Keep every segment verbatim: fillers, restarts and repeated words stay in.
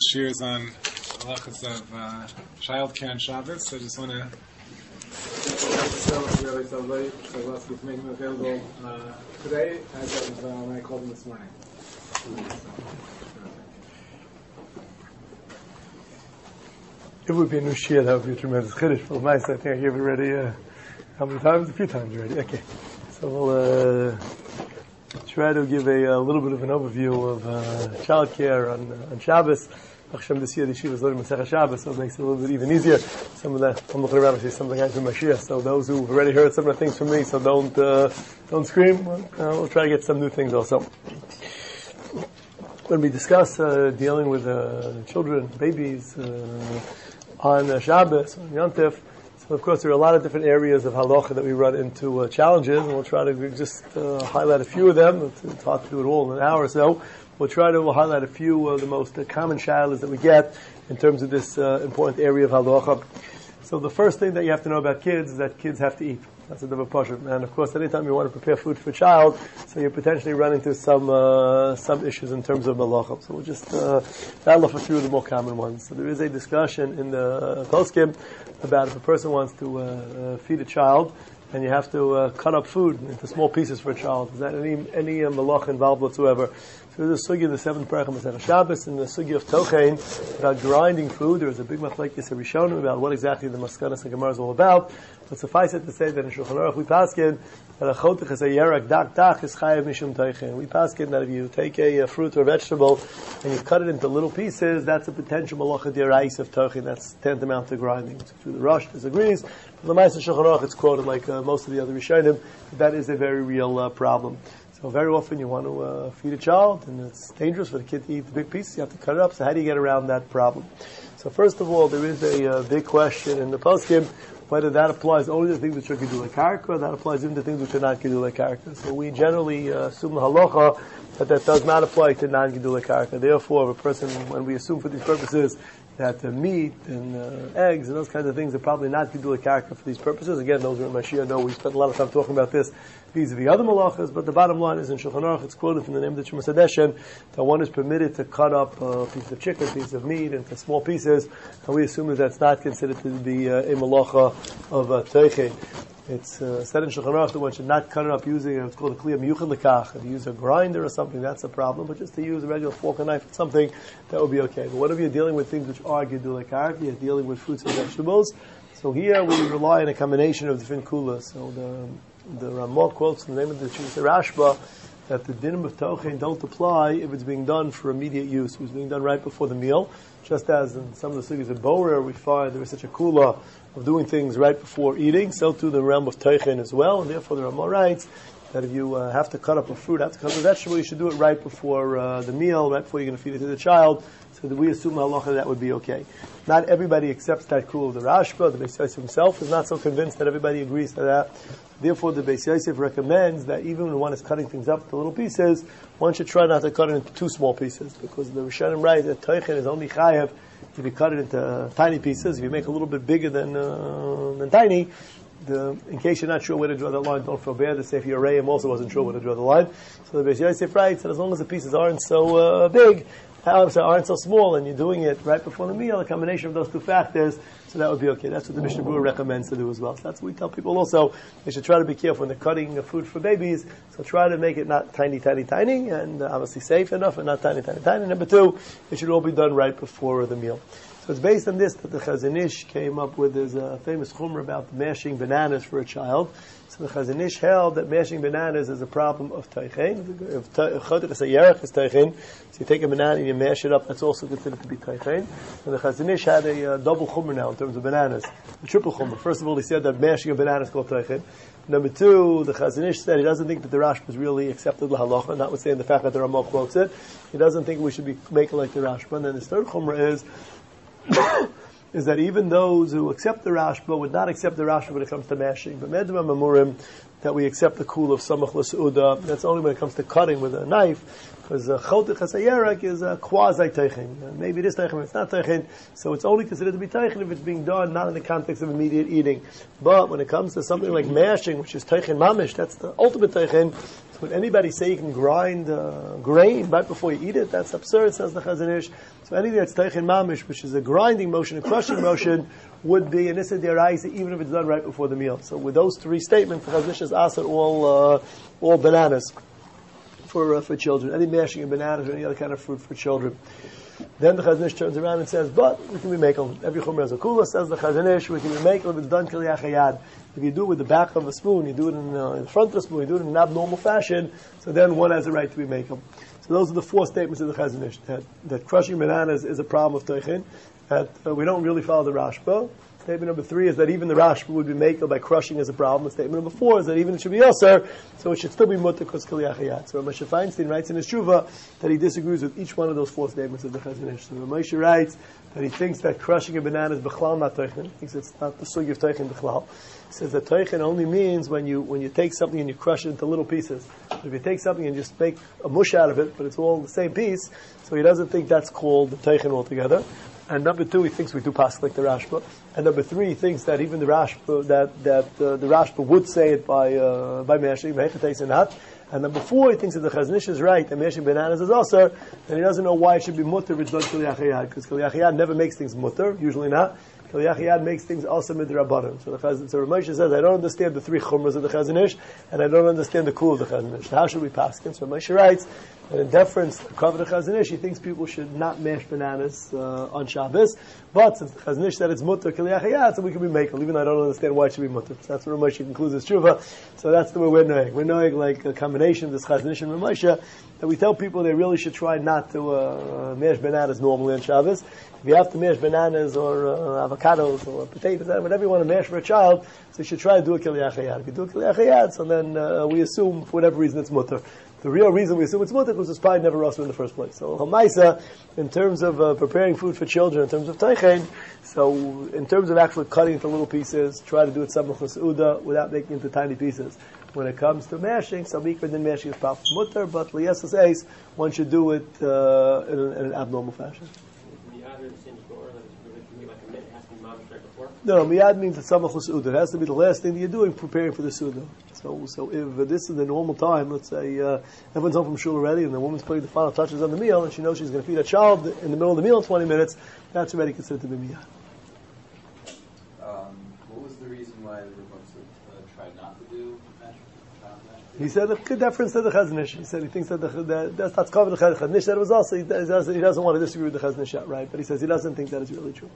Shears on halachas of uh, child care and Shabbos. So I just want to really so late. So let's make them available uh, today as of uh, when I called them this morning. It would be a new shir, that would be a tremendous chiddush for my side. I think I gave it already uh, how many times? A few times already. Okay. So we'll uh, try to give a, a little bit of an overview of uh, child care on, uh, on Shabbos. Hashem, this year the yeshiva is learning Masechah Shabbos, so it makes it a little bit even easier. Some of that, I'm looking around and see some of the guys from Mashiach, so those who've already heard some of the things from me, so don't uh, don't scream. Uh, we'll try to get some new things also. When we discuss uh, dealing with uh, children, babies, uh, on uh, Shabbos, on Yom Tov, so of course there are a lot of different areas of halacha that we run into uh, challenges, and we'll try to just uh, highlight a few of them. It's, it's hard to do it all in an hour or so. We'll try to highlight a few of the most uh, common challenges that we get in terms of this uh, important area of halacha. So the first thing that you have to know about kids is that kids have to eat. That's a double pashut. And of course, anytime you want to prepare food for a child, so you potentially run into some uh, some issues in terms of malacha. So we'll just uh, rattle off a few of the more common ones. So there is a discussion in the poskim about if a person wants to uh, uh, feed a child, and you have to uh, cut up food into small pieces for a child. Is that any any uh, malacha involved whatsoever? So there's a sugya in the seventh parak of Masechah Shabbos, and the sugya of tochein about grinding food. There is a big machlekes rishonim about what exactly the maskanas and gemara is all about. But suffice it to say that in Shulchan Aruch we paskin that a chotich is a yerak dak dak is chayav mishum tochein. We paskin that if you take a, a fruit or vegetable and you cut it into little pieces, that's a potential malacha d'oraisa of tochein. That's tantamount to grinding. So the Rosh disagrees. But the Ma'aseh Shulchan Aruch it's quoted like uh, most of the other rishonim. That is a very real uh, problem. So very often you want to uh, feed a child, and it's dangerous for the kid to eat the big pieces. You have to cut it up. So how do you get around that problem? So first of all, there is a uh, big question in the poskim whether that applies only to things which are gedulei karka, or that applies even to things which are not gedulei karka. So we generally uh, assume the halacha that that does not apply to non-gedulei karka. Therefore, if a person, when we assume for these purposes that uh, meat and uh, eggs and those kinds of things are probably not gedulei karka for these purposes. Again, those who are in Mashiach know we spent a lot of time talking about this vis-a-vis other malachas, but the bottom line is in Shulchan Aruch it's quoted from the name of the Chumash Hadeshen that one is permitted to cut up a piece of chicken, a piece of meat into small pieces, and we assume that that's not considered to be uh, a malacha of uh, teichen. It's uh, said in Shulchan Aruch that one should not cut it up using a, it's called a kliya miyuchad lekach. If you use a grinder or something, that's a problem. But just to use a regular fork and knife or something, that would be okay. But whenever you're dealing with things which are gedulei karka, you're dealing with fruits and vegetables. So here we rely on a combination of different kulas. So the the Ramah quotes in the name of the Chumash Rashba that the dinim of tochein don't apply if it's being done for immediate use. If it's being done right before the meal, just as in some of the sugyas of Borer we find there is such a kula of doing things right before eating, so too the realm of tochein as well, and therefore the Ramah writes that if you uh, have to cut up a fruit, have to cut up a vegetable, you should do it right before uh, the meal, right before you're going to feed it to the child, so that we assume halacha that would be okay. Not everybody accepts that kula of the Rashba. The Beis Yosef himself is not so convinced that everybody agrees to that. Therefore, the Beis Yosef recommends that even when one is cutting things up into little pieces, one should try not to cut it into two small pieces, because the Rishonim write that tochein is only chayav if you cut it into uh, tiny pieces. If you make it a little bit bigger than uh, than tiny, the, in case you're not sure where to draw that line, don't feel bad. The Sefer Yereim also wasn't sure where to draw the line. So the Beis Yosef writes that as long as the pieces aren't so uh, big, aren't so small, and you're doing it right before the meal, a combination of those two factors, so that would be okay. That's what the Mishnah Berurah recommends to do as well. So that's what we tell people also. They should try to be careful when they're cutting food for babies. So try to make it not tiny, tiny, tiny, and obviously safe enough, and not tiny, tiny, tiny. Number two, it should all be done right before the meal. So it's based on this that the Chazon Ish came up with his uh, famous chumrah about mashing bananas for a child. So the Chazon Ish held that mashing bananas is a problem of teichen. If chodesh is a yerach is teichen, so you take a banana and you mash it up, that's also considered to be teichen. And the Chazon Ish had a uh, double chumrah now in terms of bananas, a triple chumrah. First of all, he said that mashing a banana is called teichen. Number two, the Chazon Ish said he doesn't think that the Rashba is really accepted l'halacha, notwithstanding the fact that the Ramah quotes it. He doesn't think we should be making like the Rashba. And then his third chumrah is is that even those who accept the Rashba would not accept the Rashba when it comes to mashing. But Medva Mamurim, that we accept the kul of Samach L'Seuda, that's only when it comes to cutting with a knife, because Chotich HaSayerak is a quasi-teichen. Maybe it is teichen, but it's not teichen, so it's only considered to be teichen if it's being done not in the context of immediate eating. But when it comes to something like mashing, which is teichen mamish, that's the ultimate teichen, So when anybody say you can grind uh, grain right before you eat it, that's absurd, says the Chazon Ish. So anything that's teichin mamish, which is a grinding motion, a crushing motion, would be an issa deraisa, even if it's done right before the meal. So with those three statements, the Chazon Ish has asked all uh, all bananas for uh, for children, any mashing of bananas or any other kind of fruit for children. Then the Chazon Ish turns around and says, but we can be makel. Every chumrah has a kula, says the Chazon Ish, we can be makel if it's done kil yachayad. If you do it with the back of a spoon, you do it in, uh, in the front of the spoon, you do it in an abnormal fashion, so then one has a right to be makel. So those are the four statements of the Chazon Ish, that, that crushing bananas is a problem of teichin, that uh, we don't really follow the Rashba. Statement number three is that even the Rashba would be makel by crushing as a problem. And statement number four is that even it should be Yasser, so it should still be mutter because kil yachayad. So Moshe Feinstein writes in his Shuvah that he disagrees with each one of those four statements of the Chazon Ish. So Moshe writes that he thinks that crushing a banana is b'chlal not teichin. He thinks it's not the sugi of teichin b'chlal. He says that teichin only means when you when you take something and you crush it into little pieces. But if you take something and just make a mush out of it, but it's all the same piece, so he doesn't think that's called the teichin altogether. And number two, he thinks we do pass like the Rashba. And number three, he thinks that even the Rashba, that that uh, the Rashba would say it by uh, by mashing, by not. And number four, he thinks that the Chazon Ish is right, and mashing bananas is also, and he doesn't know why it should be mutter if it's done kil yachayad, because kil yachayad never makes things mutter, usually not. Kil yachayad makes things also midrabanan. So the Chazon, so Ramosha says, I don't understand the three chumras of the Chazon Ish, and I don't understand the kul of the Chazon Ish. How should we pass it? So Ramosha writes, and in deference to the Kavod Chazon Ish, he thinks people should not mash bananas uh, on Shabbos. But since the Chazon Ish said it's mutter kil yachayad, so we can be makel, even though I don't understand why it should be mutter. So that's where Ramosha concludes his tshuva. So that's the way we're knowing. We're knowing like a combination of this Chazon Ish and Ramosha, that we tell people they really should try not to uh, mash bananas normally on Shabbos. If you have to mash bananas or uh, avocados or potatoes, whatever you want to mash for a child, so you should try to do a kil yachayad. If you do a kil yachayad, so then uh, we assume for whatever reason it's mutter. The real reason we assume it's mutter was it's probably never rasa in the first place. So Hamaisa, in terms of uh, preparing food for children, in terms of teichin, so in terms of actually cutting into little pieces, try to do it samach l'seuda without making it into tiny pieces. When it comes to mashing, sabikra din mashing is probably mutter, but liyasas eis, one should do it uh, in, an, in an abnormal fashion. No, miyad means it's samach l'seuda. It has to be the last thing that you're doing, preparing for the seuda. So, so if uh, this is the normal time, let's say uh, everyone's home from shul already, and the woman's putting the final touches on the meal, and she knows she's going to feed a child in the middle of the meal in twenty minutes, that's already considered to be miyad. Um, what was the reason why the Rebbe uh, tried not to do mash? He said a good deference to the Chazon Ish. He said he thinks that the, the, that's not covered the Chazon Ish. That it was also he doesn't, he doesn't want to disagree with the Chazon Ish outright, but he says he doesn't think that is really true.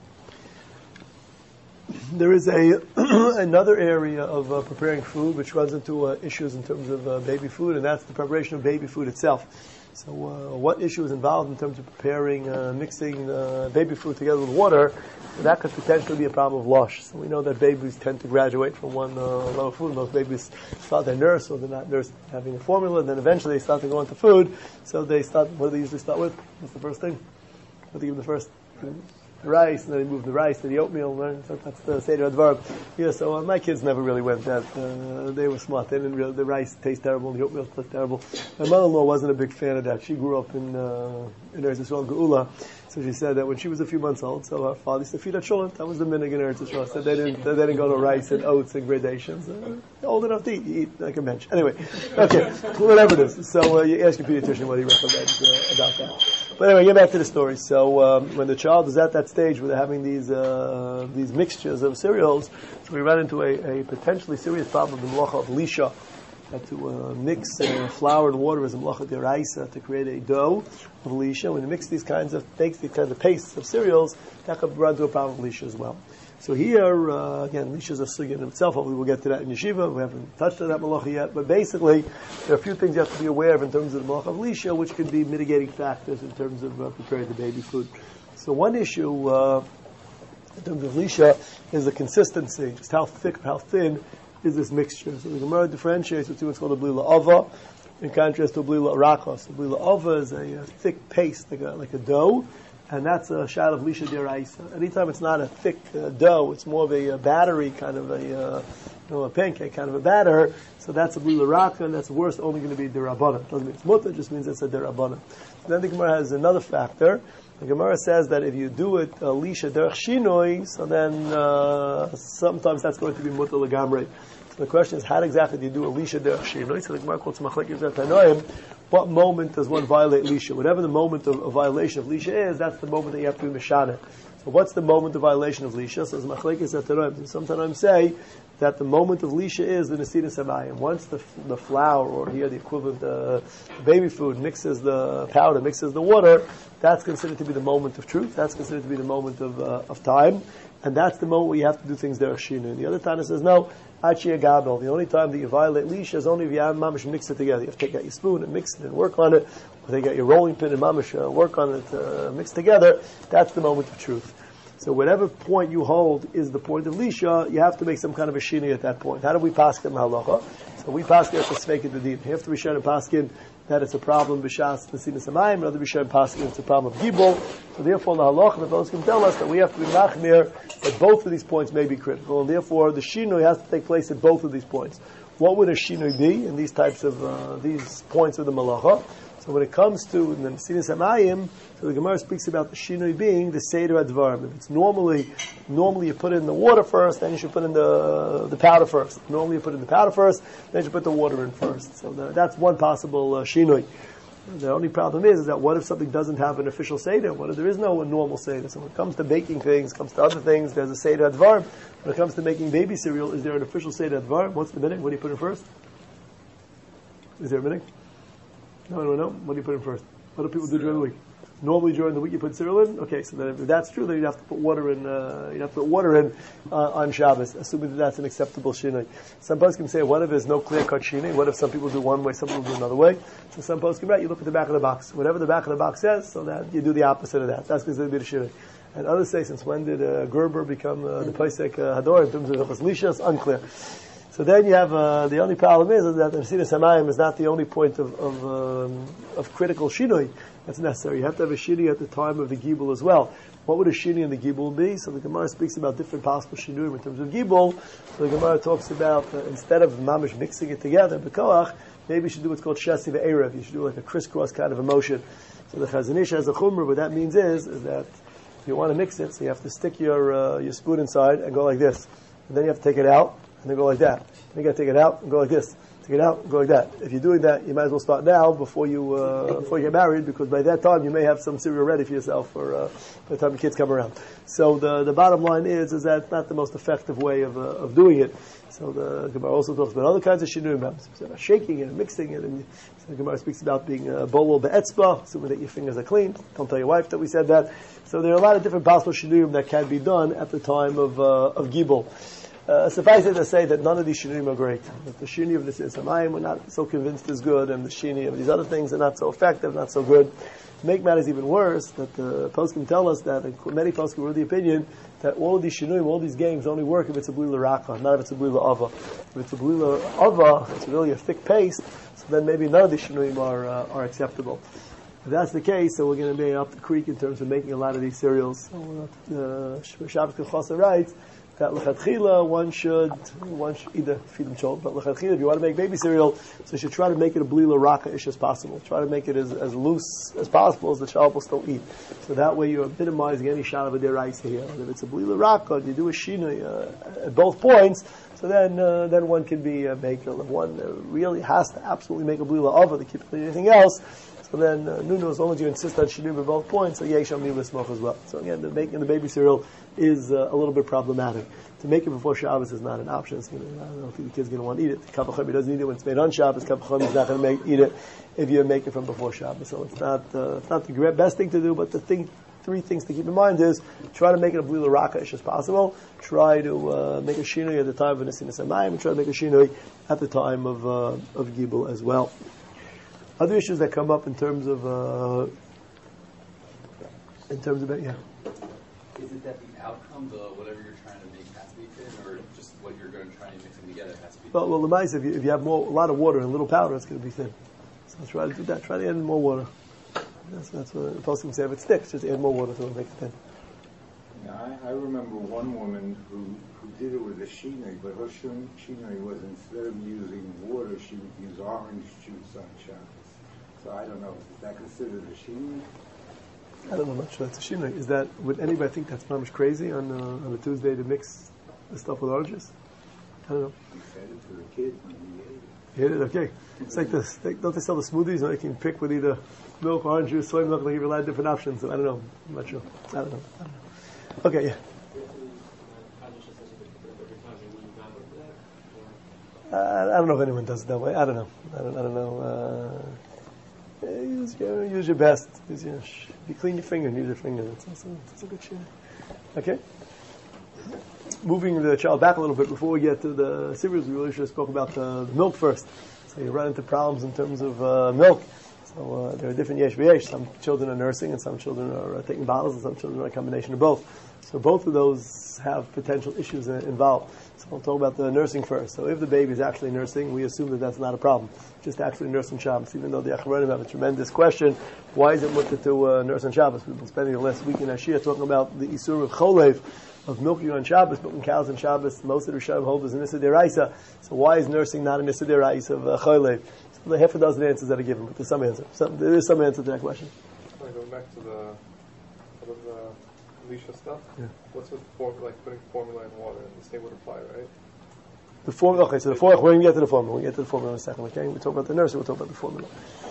There is a another area of uh, preparing food which runs into uh, issues in terms of uh, baby food, and that's the preparation of baby food itself. So, uh, what issue is involved in terms of preparing, uh, mixing uh, baby food together with water? That could potentially be a problem of lush. So we know that babies tend to graduate from one uh, level of food, and those babies start their nurse, or they're not nurse having a formula, and then eventually they start to go into food. So they start. What do they usually start with? What's the first thing? What do they give them the first? Rice, and then they move the rice to the oatmeal. Right? So that's the Seder Advar. Yeah, so uh, my kids never really went that. Uh, they were smart. They didn't really, the rice tastes terrible, the oatmeal tastes terrible. My mother-in-law wasn't a big fan of that. She grew up in uh, in Eretz Yisrael, Geula. So she said that when she was a few months old, so her father used to feed her children. That was the minhag in Eretz Yisrael. So they didn't, they didn't go to rice and oats and gradations. Uh, old enough to eat, you eat like a bench. Anyway, okay, whatever it is. So uh, you ask your pediatrician what he recommends uh, about that. But anyway, get back to the story. So um, when the child is at that stage where they're having these uh, these mixtures of cereals, so we run into a, a potentially serious problem of the melacha of lisha. That to uh, mix uh, flour and water is a melacha deraisa to create a dough of lisha. When you mix these kinds of makes these kinds of pastes of cereals, that could run into a problem of lisha as well. So here, uh, again, lisha is a sugya in itself. Hopefully we'll get to that in yeshiva. We haven't touched on that malacha yet. But basically, there are a few things you have to be aware of in terms of the malacha of lisha, which could be mitigating factors in terms of uh, preparing the baby food. So one issue uh, in terms of lisha is the consistency, just how thick, how thin is this mixture. So the Gemara differentiates between what's called a blila ava in contrast to a blila arakos. The blila ava is a, a thick paste, like a, like a dough, and that's a shad of lisha deraisa. Anytime it's not a thick uh, dough, it's more of a, a battery, kind of a, uh, you know, a pancake kind of a batter. So that's a blila raka, and that's worse, only going to be derabana. Doesn't mean it's mutter, it just means it's a derabana. So then the Gemara has another factor. The Gemara says that if you do it uh, lisha derech shinoi, so then uh, sometimes that's going to be mutter legamrei. So the question is, how exactly do you do a lisha derech shinoi? So the Gemara quotes Machlekes Tanoim. What moment does one violate lisha? Whatever the moment of, of violation of lisha is, that's the moment that you have to be mishana. So what's the moment of violation of lisha? So as Machlekes Tanoim, sometimes say that the moment of lisha is the nesina samayim. Once the the flour, or here the equivalent uh, baby food, mixes the powder, mixes the water, that's considered to be the moment of truth. That's considered to be the moment of uh, of time, and that's the moment where you have to do things derech shinui. And the other Tana says no. Achi agabel. The only time that you violate lisha is only if you have mamish mix it together. You have to take out your spoon and mix it and work on it, or take out your rolling pin and mamish uh, work on it, uh, mix together. That's the moment of truth. So whatever point you hold is the point of lisha, you have to make some kind of a shinui at that point. How do we paskin halacha? So we paskin at the sveik the din. You have to be sure to paskin that it's a problem b'shas nesina samayim, another be sure to paskin it's a problem of gibel. So therefore the halacha, the fellows can tell us that we have to be machmir that both of these points may be critical, and therefore the shinui has to take place at both of these points. What would a shinui be in these types of uh, these points of the malacha? So when it comes to the nesina samayim, so the Gemara speaks about the shinui being the seder advarim. If it's normally, normally you put it in the water first, then you should put in the the powder first. Normally you put in the powder first, then you should put the water in first. So the, that's one possible uh, shinui. The only problem is, is that what if something doesn't have an official seder? What if there is no normal seder? So when it comes to baking things, comes to other things, there's a seder advarim. When it comes to making baby cereal, is there an official seder advarim? What's the minute? What do you put in first? Is there a minute? No, no, no. What do you put in first? What do people do during the week? Normally during the week you put cereal in. Okay, so then if that's true, then you'd have to put water in. Uh, you'd have to put water in uh, on Shabbos, assuming that that's an acceptable shinui. Some poskim can say, what if there's no clear-cut shinui? What if some people do one way, some people do another way? So some poskim, right? You look at the back of the box. Whatever the back of the box says, so that you do the opposite of that. That's considered to be the shinui. And others say, since when did uh, Gerber become uh, the Pesach uh, Hador in terms of Hilchos Lisha? It's unclear. So then you have, uh, the only problem is, is that the nesina samayim is not the only point of of, um, of critical shinui that's necessary. You have to have a shinui at the time of the gibel as well. What would a shinui in the gibel be? So the Gemara speaks about different possible shinui in terms of gibel. So the Gemara talks about, uh, instead of mamish mixing it together, b'koach, maybe you should do what's called shesi ve'erev. You should do like a crisscross kind of a motion. So the Chazon Ish has a chumrah. What that means is, is that you want to mix it, so you have to stick your uh, your spoon inside and go like this. And then you have to take it out, and then go like that. Then you got to take it out and go like this. Take it out and go like that. If you're doing that, you might as well start now before you uh, before you get married, because by that time you may have some cereal ready for yourself for uh, by the time the kids come around. So the the bottom line is is that not the most effective way of uh, of doing it. So the Gemara also talks about other kinds of shinui, about shaking it and mixing it. And so the Gemara speaks about being uh, bolol be'etzba, assuming that your fingers are clean. Don't tell your wife that we said that. So there are a lot of different possible shinui that can be done at the time of uh, of gibel. Uh, suffice it to say that none of these shinuim are great. That the shini of the Samayim we're not so convinced is good, and the shini of these other things are not so effective, not so good. To make matters even worse, that the poskim tell us that many poskim were of the opinion that all of these shinuim, all these games only work if it's a blila raka, not if it's a blila ava. If it's a blila ava, it's really a thick paste, so then maybe none of these shinuim are uh, are acceptable. If that's the case, so we're going to be up the creek in terms of making a lot of these cereals. So, uh, Shabbos Kechasa writes that lechatchila one should one should either feed them children, but lechatchila if you want to make baby cereal, so you should try to make it a blila raka-ish as possible. Try to make it as, as loose as possible as the child will still eat. So that way you're minimizing any shot of a deraisa here. And if it's a blila raka, you do a shina uh, at both points. So then uh, then one can be a maker. If one uh, really has to absolutely make a blila ava to keep anything else, so then uh, Nuno, as long as you insist on shinu at both points, so yesh amni l'smoch as well. So again, the making the baby cereal is uh, a little bit problematic. To make it before Shabbos is not an option. It's gonna, I don't think the kid's going to want to eat it. Kaf HaChomer doesn't eat it when it's made on Shabbos. Kaf HaChomer is not going to make eat it if you make it from before Shabbos. So it's not uh, it's not the best thing to do, but the thing, three things to keep in mind is try to make it a blila raka-ish as possible. Try to uh, make a shinui at the time of nesina samayim, and try to make a shinui at the time of uh, of gibel as well. Other issues that come up in terms of uh, in terms of yeah. Is it that the outcome, the whatever you're trying to make, has to be thin, or just what you're going to try and mix them together has to be thin? Well, well, the mice, if you, if you have more, a lot of water and a little powder, it's going to be thin. So try to do that. Try to add more water. That's, that's what the post can say. If it sticks, just add more water to it and make it thin. Yeah, I, I remember one woman who, who did it with a shinui, but her shinui was instead of using water, she would use orange juice on Shabbos. So I don't know, is that considered a shinui? I don't know, I'm not sure that's a shinui. Is that, would anybody think that's mamish crazy on uh, on a Tuesday to mix the stuff with oranges? I don't know. He fed it to the kids when he ate it. You hit it? Okay. It's like this. They, don't they sell the smoothies where you can pick with either milk, orange juice, soy milk? They give you a lot of different options. So I don't know. I'm not sure. I don't know. I don't know. Okay, yeah. Uh, I don't know if anyone does it that way. I don't know. I don't, I don't know. Uh, use, your, use your best. Use your, you clean your finger and use your finger. That's also that's a good shit. Okay. Moving the child back a little bit before we get to the series, we really should have spoke about the, the milk first. So you run into problems in terms of uh, milk. So uh, there are different yesh v'yesh. Some children are nursing and some children are uh, taking bottles and some children are a combination of both. So both of those have potential issues uh, involved. So we'll talk about the nursing first. So if the baby is actually nursing, we assume that that's not a problem. Just actually nursing Shabbos, even though the Achronim have a tremendous question. Why is it mutter to uh, nurse on Shabbos? We've been spending the last week in Ashia talking about the Isur of Cholev, of milking on Shabbos, milking cows on Shabbos. Most of the Rishonim hold is an Issa Deraisa. So why is nursing not an Issa Deraisa of uh, Cholev? So there are half a dozen answers that are given, but there's some answer. Some, there is some answer to that question. Right, going back to the sort of the Lisha stuff. Yeah. What's with form, like putting formula in water? The same would apply, right? The formula. Okay, so the formula. We're going to get to the formula. We'll get to the formula in a second. Okay, we talk about the nursing. We'll talk about the formula.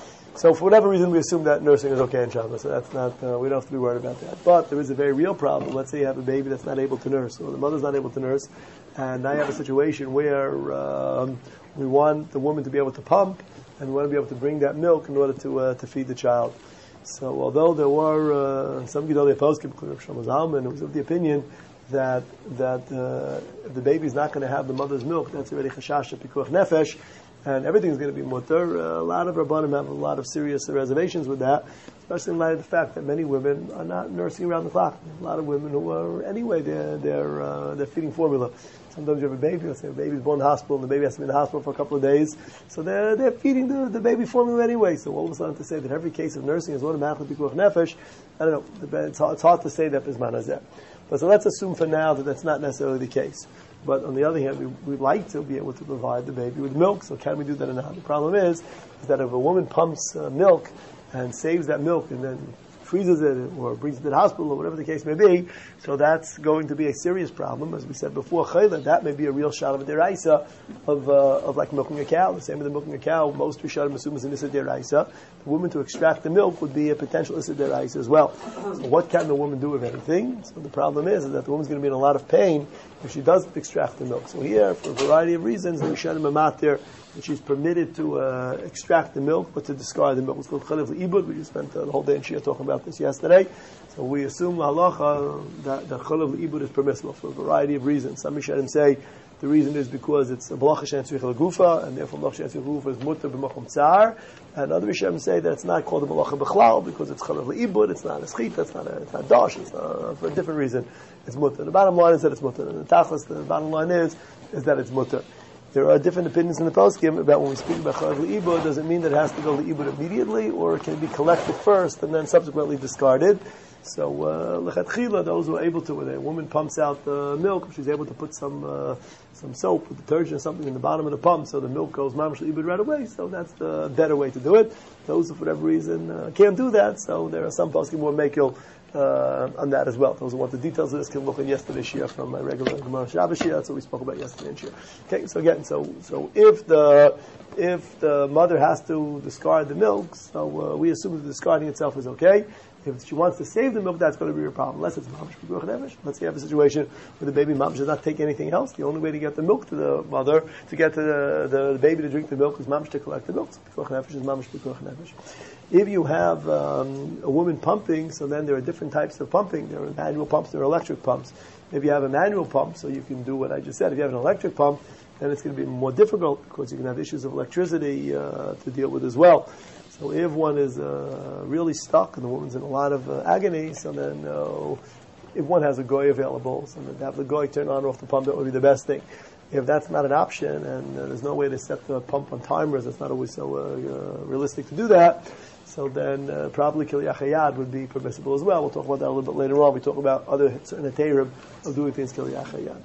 So for whatever reason, we assume that nursing is okay in Shabbos. So that's not. Uh, we don't have to be worried about that. But there is a very real problem. Let's say you have a baby that's not able to nurse, or the mother's not able to nurse, and now you have a situation where um, we want the woman to be able to pump, and we want to be able to bring that milk in order to uh, to feed the child. So although there were uh, some Gedolei Poskim, including Shlomo Zalman, who was of the opinion that that uh, if the baby is not going to have the mother's milk, that's already chashash pikuach nefesh, and everything's going to be mutter. Uh, a lot of Rabbanim have a lot of serious reservations with that, especially in light of the fact that many women are not nursing around the clock. A lot of women who are anyway they're they're uh, they're feeding formula. Sometimes you have a baby, let's say a baby's born in the hospital, and the baby has to be in the hospital for a couple of days, so they're they're feeding the, the baby formula anyway. So all of a sudden to say that every case of nursing is automatically pikuach nefesh, I don't know. It's hard, it's hard to say that bisman hazeh. But so let's assume for now that that's not necessarily the case. But on the other hand, we, we'd like to be able to provide the baby with milk. So can we do that or not? The problem is, is that if a woman pumps uh, milk and saves that milk and then freezes it or brings it to the hospital or whatever the case may be, so that's going to be a serious problem. As we said before, chayla, that may be a real shot of a deraisa of, uh, of like milking a cow. The same with the milking a cow. Most Rishonim assume is an issa deraisa. The woman to extract the milk would be a potential issa deraisa as well. So what can the woman do, if anything? So the problem is, is that the woman's going to be in a lot of pain if she does extract the milk. So here, for a variety of reasons, the Rishonim are matir that she's permitted to uh, extract the milk, but to discard the milk. It's called chalev l'ibud. We just spent uh, the whole day in Shia talking about this yesterday. So we assume halacha that the chalev l'ibud is permissible for a variety of reasons. Some Rishonim say the reason is because it's a b'lacha she'en tzrich l'gufa, and therefore b'lacha she'en tzrich l'gufa is mutter b'machom tzar. And other Rishonim say that it's not called a b'lacha b'chlal because it's chalev l'ibud. It's not a schita. It's not a, it's not dosh. It's not, for a different reason. It's mutter. The bottom line is that it's mutter. And the tachlis, the bottom line is is that it's mutter. There are different opinions in the poskim about when we speak about chalev l'ibud. Does it mean that it has to go l'ibud immediately, or it can be collected first and then subsequently discarded? So lechatchila, uh, those who are able to, when a woman pumps out the milk, she's able to put some uh, some soap or detergent or something in the bottom of the pump, so the milk goes mamash l'ibud right away. So that's the better way to do it. Those who, for whatever reason, uh, can't do that, so there are some poskim who make you Uh, on that as well. Those who want the details of this can look at yesterday's shia from my regular Gemara Shabbos shia. That's what we spoke about yesterday in shia. Okay, so again, so so if the if the mother has to discard the milk, so uh, we assume that the discarding itself is okay. If she wants to save the milk, that's going to be a problem. Unless it's mamash pikuach nefesh. Let's say you have a situation where the baby mamash does not take anything else. The only way to get the milk to the mother, to get to the, the, the baby to drink the milk, is mamash to collect the milk. So pikuach nefesh is mamash pikuach nefesh. If you have um, a woman pumping, so then there are different types of pumping. There are manual pumps, there are electric pumps. If you have a manual pump, so you can do what I just said. If you have an electric pump, then it's going to be more difficult because you can have issues of electricity uh, to deal with as well. So if one is uh, really stuck and the woman's in a lot of uh, agony, so then uh, if one has a goy available, so then to have the goy turn on or off the pump, that would be the best thing. If that's not an option and uh, there's no way to set the pump on timers, it's not always so uh, uh, realistic to do that, so then uh, probably Kiliyach Hayad would be permissible as well. We'll talk about that a little bit later on. We talk about other certain Ateirim of doing things Kiliyach Hayad.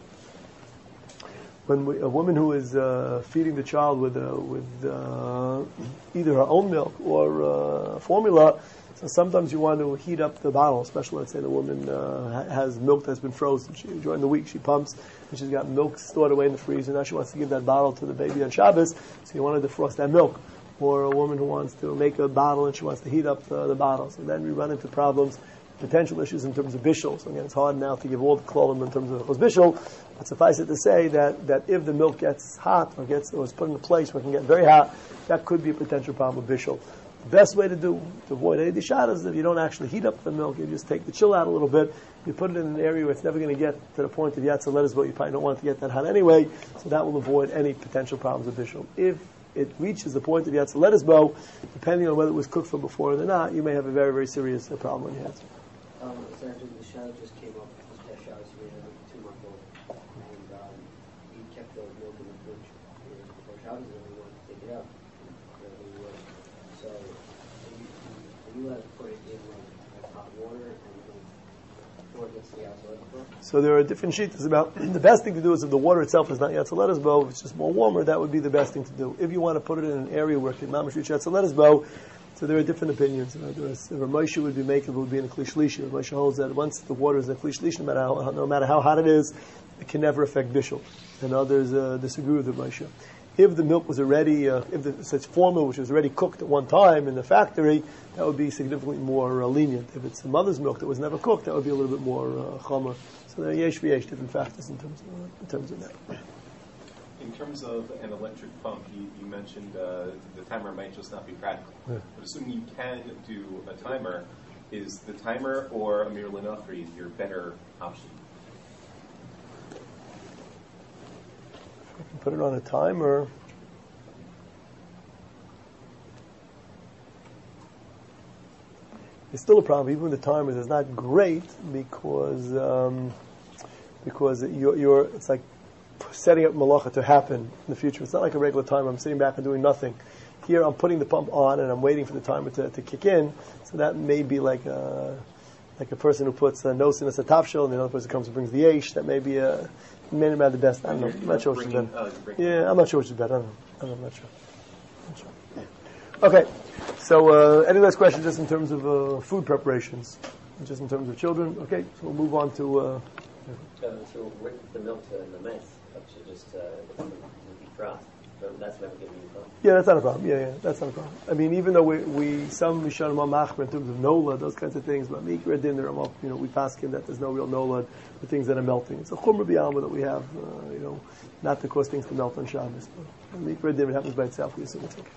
When we, a woman who is uh, feeding the child with uh, with uh, either her own milk or uh, formula, So sometimes you want to heat up the bottle, especially let's say the woman uh, ha- has milk that's been frozen. She, during the week she pumps and she's got milk stored away in the freezer. Now she wants to give that bottle to the baby on Shabbos, so you want to defrost that milk. Or a woman who wants to make a bottle and she wants to heat up the, the bottle. So then we run into problems, potential issues in terms of bishul. So again, it's hard now to give all the klolim in terms of chos bishul, but suffice it to say that, that if the milk gets hot or gets or is put in a place where it can get very hot, that could be a potential problem with bishul. The best way to do to avoid any dishad is if you don't actually heat up the milk, you just take the chill out a little bit, you put it in an area where it's never going to get to the point of yatsa lettuce, but you probably don't want it to get that hot anyway, so that will avoid any potential problems with bishul. If it reaches the point of yatsa lettuce bow, depending on whether it was cooked for before or not, you may have a very, very serious uh, problem on your hands. Um, so after the shadow just came up, this past shadow, so we had a two-month-old, and um, he kept the milk in the fridge you know, before shadows, and we wanted to take it out. So, are you, are you allowed to put it in like, like hot water and then before it gets to the outside before? So there are different sheets about the best thing to do is if the water itself is not yatsa lettuce bow, if it's just more warmer, that would be the best thing to do. If you want to put it in an area where it can mamish reach yatsa lettuce bow, so there are different opinions. Uh, there is, if Ramosha would be making, it would be in a kli shlishi. Ramosha holds that once the water is in a kli shlishi, no matter how, no matter how hot it is, it can never affect bishul. And others uh, disagree with Ramosha. If the milk was already, uh, if the, such formula which was already cooked at one time in the factory, that would be significantly more uh, lenient. If it's the mother's milk that was never cooked, that would be a little bit more uh, chomer. So there are yesh v'yesh different factors in terms of, uh, in terms of that. In terms of an electric pump, you, you mentioned uh, the timer might just not be practical. Yeah. But assuming you can do a timer, is the timer or a Mir Lenachri your better option? You can put it on a timer. It's still a problem. Even with the timers, it's not great because um, because you're, you're it's like setting up malacha to happen in the future. It's not like a regular timer. I'm sitting back and doing nothing. Here, I'm putting the pump on and I'm waiting for the timer to, to kick in. So that may be like a like a person who puts a nose in a satafshel and the other person comes and brings the yesh. That may be a may not be the best. I don't know. I'm not sure which is better. Uh, Yeah, I'm not sure which is better. I don't know. I don't know. I'm not sure. I'm not sure. Okay. So, uh, any last questions just in terms of uh, food preparations? Just in terms of children? Okay, so we'll move on to... Uh, Uh, so with the milk in the mess, that should just uh, defrost. So that's never going to be a problem. yeah, that's not a problem. Yeah, yeah, that's not a problem. I mean, even though we, we some Mishanim Machmer in terms of Nola, those kinds of things, but Mikra Din, you know, we pass him that there's no real Nola, the things that are melting. It's a Chumra B'Yalma that we have, uh, you know, not to cause things to melt on Shabbos. But Mikra Din, it happens by itself, we assume it's okay.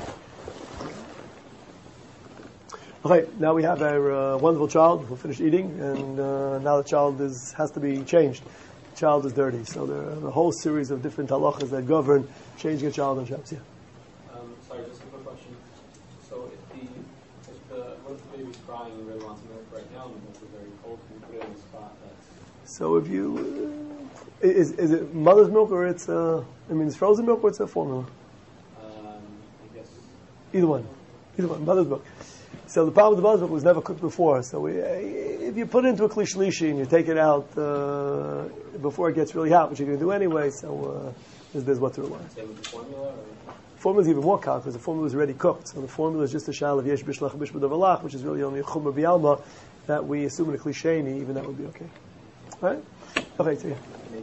Okay, now we have our uh, wonderful child who finished eating, and uh, now the child is has to be changed. The child is dirty, so there are a whole series of different halachas that govern changing a child on Shabbos. Yeah. Um, sorry, just a quick question. So if the if the what if the baby's crying and really wants milk right now and the milk is very cold, can you put it in a spot that's So if you uh, is is it mother's milk or it's uh, I mean it's frozen milk or it's a formula? um, I guess Either one, either one, mother's milk. So the problem with the mother's milk was never cooked before. So we, if you put it into a kli shlishi and you take it out uh, before it gets really hot, which you're going to do anyway, so uh, there's, there's what to rely on. same with the formula or Formula is even more common because the formula is already cooked. So the formula is just a shal of yesh bishlach bish b'davalach, which is really only a chumra b'yalma that we assume in a klisheni, even that would be okay. All right? Okay, so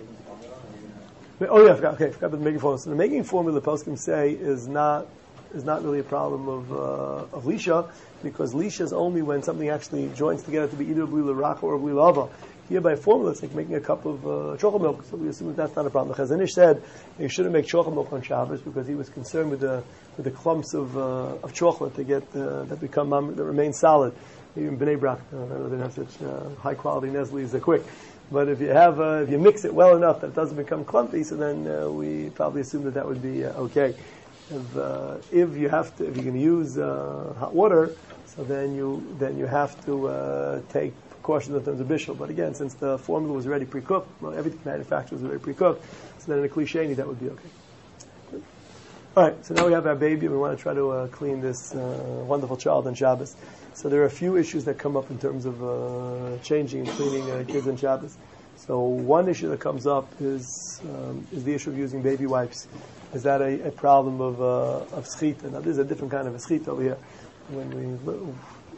yeah. Oh yeah, I forgot. Okay, I forgot about the making formula. So the making formula, the poskim say, is not is not really a problem of uh, of lisha, because lisha is only when something actually joins together to be either bli l'racha or bli lava. Here by formula, it's like making a cup of uh, chocolate milk, so we assume that that's not a problem. The Chazon Ish said you shouldn't make chocolate milk on Shabbos because he was concerned with the with the clumps of uh, of chocolate to get uh, that become um, that remain solid. Even Bnei Brak, uh, they don't have such uh, high quality Nestle as quick. But if you have uh, if you mix it well enough that it doesn't become clumpy, so then uh, we probably assume that that would be uh, okay. If, uh, if you have to, if you're going to use uh, hot water, so then you then you have to uh, take precautions in terms of bishul. But again, since the formula was already pre-cooked, well, everything manufactured was already pre-cooked, so then in a klisheni that would be okay. Good. All right, so now we have our baby, and we want to try to uh, clean this uh, wonderful child on Shabbos. So there are a few issues that come up in terms of uh, changing and cleaning uh, kids on Shabbos. So one issue that comes up is um, is the issue of using baby wipes. Is that a, a problem of uh, of schita? Now, there's a different kind of a schita over here. When we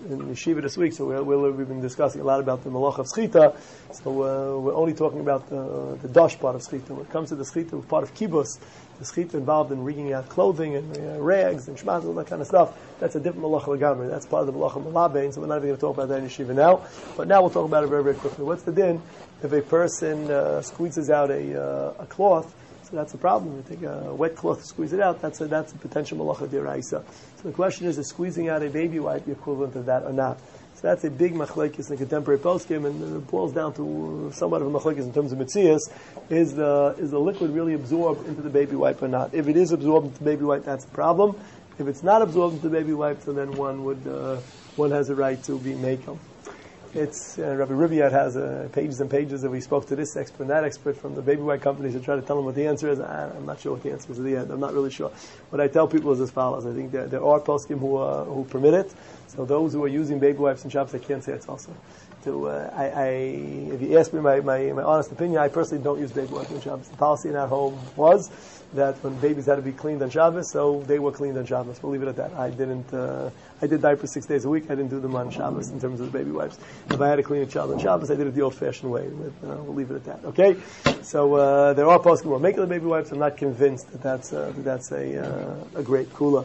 in Yeshiva this week, so we're, we're, we've been discussing a lot about the Malach of Schita. So uh, we're only talking about the, the Dosh part of Schita. When it comes to the Schita, part of Kibbutz, the Schita involved in wringing out clothing and uh, rags and shmaz, all that kind of stuff, that's a different Malach Lagamri. That's part of the Malach of Malabain, so we're not even going to talk about that in Yeshiva now. But now we'll talk about it very, very quickly. What's the din if a person uh, squeezes out a, uh, a cloth? So that's a problem. You take a wet cloth to squeeze it out, that's a, that's a potential Malacha D'Oraisa. So the question is, is squeezing out a baby wipe the equivalent of that or not? So that's a big machlekes in contemporary poskim, and it boils down to somewhat of a machlekes in terms of mitzias. Is the is the liquid really absorbed into the baby wipe or not? If it is absorbed into the baby wipe, that's a problem. If it's not absorbed into the baby wipe, so then one would uh, one has a right to be makel. It's uh, Rabbi Riviat has uh, pages and pages that we spoke to this expert and that expert from the baby white companies to try to tell them what the answer is. I, I'm not sure what the answer is at the end. I'm not really sure. What I tell people is as follows. I think there, there are poskim who uh, who permit it. So those who are using baby wipes and Shabbos, I can't say it's also. To, uh, I, I, if you ask me my, my, my honest opinion, I personally don't use baby wipes on Shabbos. The policy in our home was that when babies had to be cleaned on Shabbos, so they were cleaned on Shabbos. We'll leave it at that. I didn't, uh, I did diapers six days a week. I didn't do them on Shabbos in terms of the baby wipes. If I had to clean a child on Shabbos, I did it the old-fashioned way. But, uh, we'll leave it at that. Okay? So, uh, there are poskim who are making the baby wipes. I'm not convinced that that's, uh, that that's a, uh, a great kula.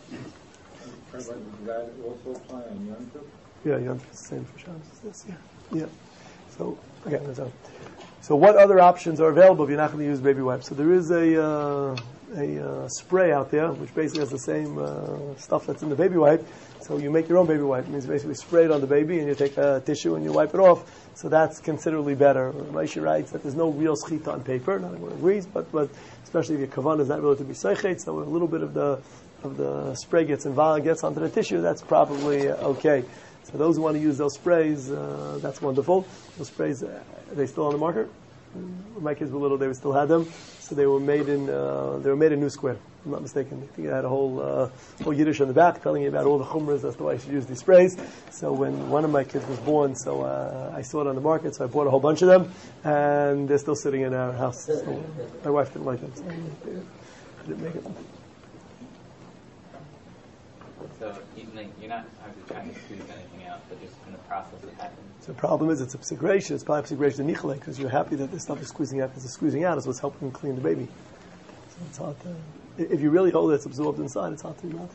Does that also apply on Yom Tov? Yeah, Yom Tov is the same for Shabbos as this, yeah. Yeah. So, okay, that's all. So what other options are available if you're not going to use baby wipes? So there is a uh, a uh, spray out there which basically has the same uh, stuff that's in the baby wipe. So you make your own baby wipe. It means basically spray it on the baby and you take a tissue and you wipe it off. So that's considerably better. Rashi writes that there's no real schita on paper. Not everyone agrees, but but especially if your kavan is not really to be seichet, so a little bit of the of the spray gets involved, gets onto the tissue, that's probably okay. So those who want to use those sprays, uh, that's wonderful. Those sprays, uh, are they still on the market? When my kids were little, they still had them. So they were made in uh, they were made in New Square. If I'm not mistaken. I think it had a whole uh, whole Yiddish on the back telling you about all the chumras. That's the way I should use these sprays. So when one of my kids was born, so uh, I saw it on the market. So I bought a whole bunch of them, and they're still sitting in our house. So my wife didn't like them, so I didn't make it. So you're not actually trying to squeeze anything out, but just in the process it happens. So the problem is it's a psigration. It's probably psigration nichle because you're happy that this stuff is squeezing out because it's squeezing out is what's helping clean the baby. So it's hard to, if you really hold it, it's absorbed inside, it's hard to get out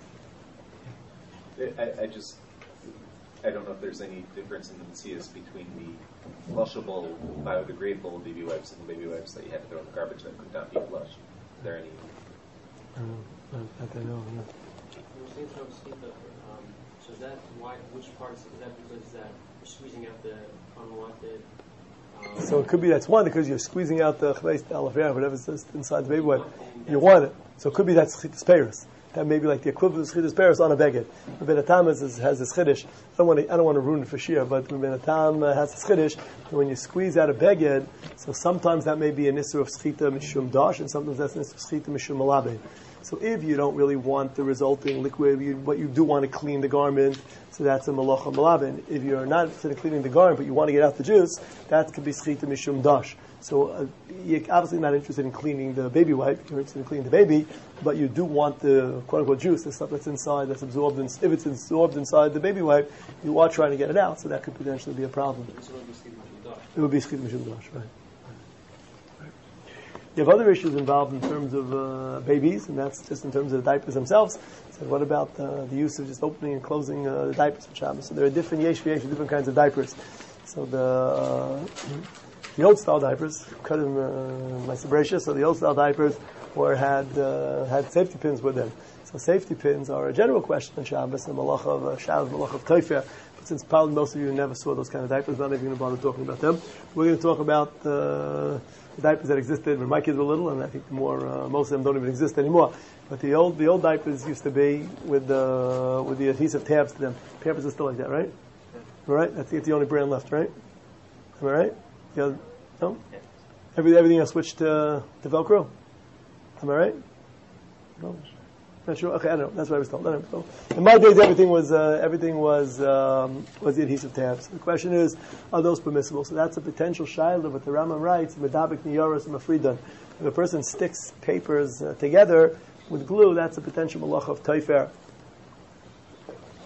there. I, I just, I don't know if there's any difference in the Messias between the flushable, biodegradable baby wipes and the baby wipes that you had to throw in the garbage that could not be flushed. Is there any? I don't know. I don't know. No. Saying so, um, so is that why? Which parts is that because that you're squeezing out the unwanted? Um, so it could be that's one because you're squeezing out the chveis, the alafia, whatever's inside the baby wipe. You want it, so it could be that's chitas peris. That may be like the equivalent of chitas peris on a beged. Ben Atam has, has this chiddush. I don't want to I don't want to ruin it for shir, but when Ben Atam has this chiddush, when you squeeze out a beged, so sometimes that may be an issue of schita mishum dash, and sometimes that's an issue of schita mishum malabe. So if you don't really want the resulting liquid, you, but you do want to clean the garment, so that's a malacha malabin. If you're not interested in cleaning the garment, but you want to get out the juice, that could be schita mishum dash. So uh, you're obviously not interested in cleaning the baby wipe, you're interested in cleaning the baby, but you do want the quote-unquote juice, the stuff that's inside, that's absorbed in, if it's absorbed inside the baby wipe, you are trying to get it out, so that could potentially be a problem. It would be schita mishum dash, right. You have other issues involved in terms of uh, babies, and that's just in terms of the diapers themselves. So what about uh, the use of just opening and closing uh, the diapers for Shabbos? So there are different yesh v'yesh, different kinds of diapers. So the uh, the old style diapers, cut them uh, my sebratius, so the old style diapers were had uh, had safety pins with them. So safety pins are a general question on Shabbos, and malach of uh, Shabbos, malach of Toifer. But since probably most of you never saw those kind of diapers, I'm not even going to bother talking about them. We're going to talk about uh, the diapers that existed when my kids were little, and I think more uh, most of them don't even exist anymore. But the old the old diapers used to be with the with the adhesive tabs to them. Pampers are still like that, right? All right, I think it's the only brand left, right? Am I right? The other, no? Every, everything else switched to, to Velcro. Am I right? No. Not sure. Okay, I don't know. That's what I was told. I don't know. In my days, everything was uh, everything was um, was the adhesive tabs. The question is, are those permissible? So that's a potential shaila. But the Rambam writes, "Medabek niyaros mafridan." If a person sticks papers uh, together with glue, that's a potential malach of taifer.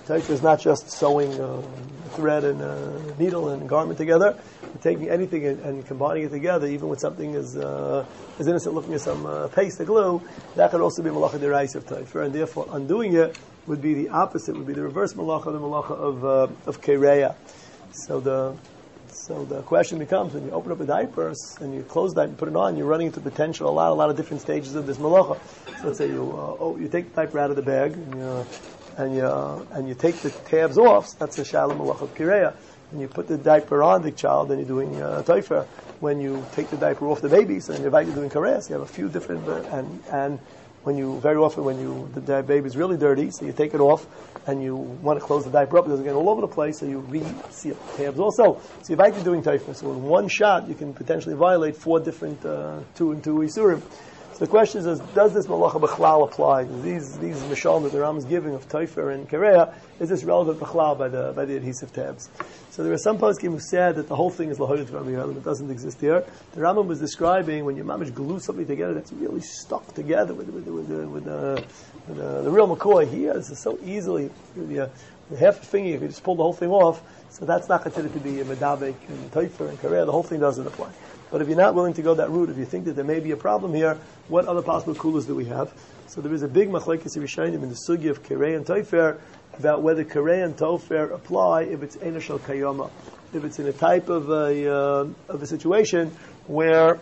Taifer is not just sewing uh, thread and uh, needle and garment together. You're taking anything and, and combining it together, even with something as uh, as innocent looking as some uh, paste or glue. That could also be malacha deraisa of Taifer, and therefore undoing it would be the opposite, would be the reverse malacha, the malacha of uh, of kereya. So the so the question becomes, when you open up a diaper and you close that and put it on, you're running into potential a lot, a lot of different stages of this malacha. So let's say you uh, oh you take the diaper out of the bag and you and you uh, and you take the tabs off. So that's the shalom malacha of kireya. And you put the diaper on the child, and you're doing uh, taifer. When you take the diaper off the baby, so you're doing kares. You have a few different uh, and and when you very often when you the baby is really dirty, so you take it off and you want to close the diaper up, it doesn't get all over the place, so you re-seal tabs also. So you're actually doing taifer. So in one shot, you can potentially violate four different uh, two and two isurim. So the question is, does this malacha b'chlal apply? These these mishal that the Ram is giving of taifer and kereya, is this relevant b'chlal by the by the adhesive tabs? So there are some poskim who said that the whole thing is lahoyet Rabbi Yehuda. It doesn't exist here. The Rambam was describing when you mamish glue something together that's really stuck together with with with, with, with, uh, with uh, the real McCoy here. This is so easily with, uh, with half a finger you can just pull the whole thing off. So that's not considered to be a medabek and taifer and kereya. The whole thing doesn't apply. But if you're not willing to go that route, if you think that there may be a problem here, what other possible kulas do we have? So there is a big machlekes rishonim in the sugi of kereya and taifer about whether kereya and taifer apply if it's eina shel kayama, if it's in a type of a uh, of a situation where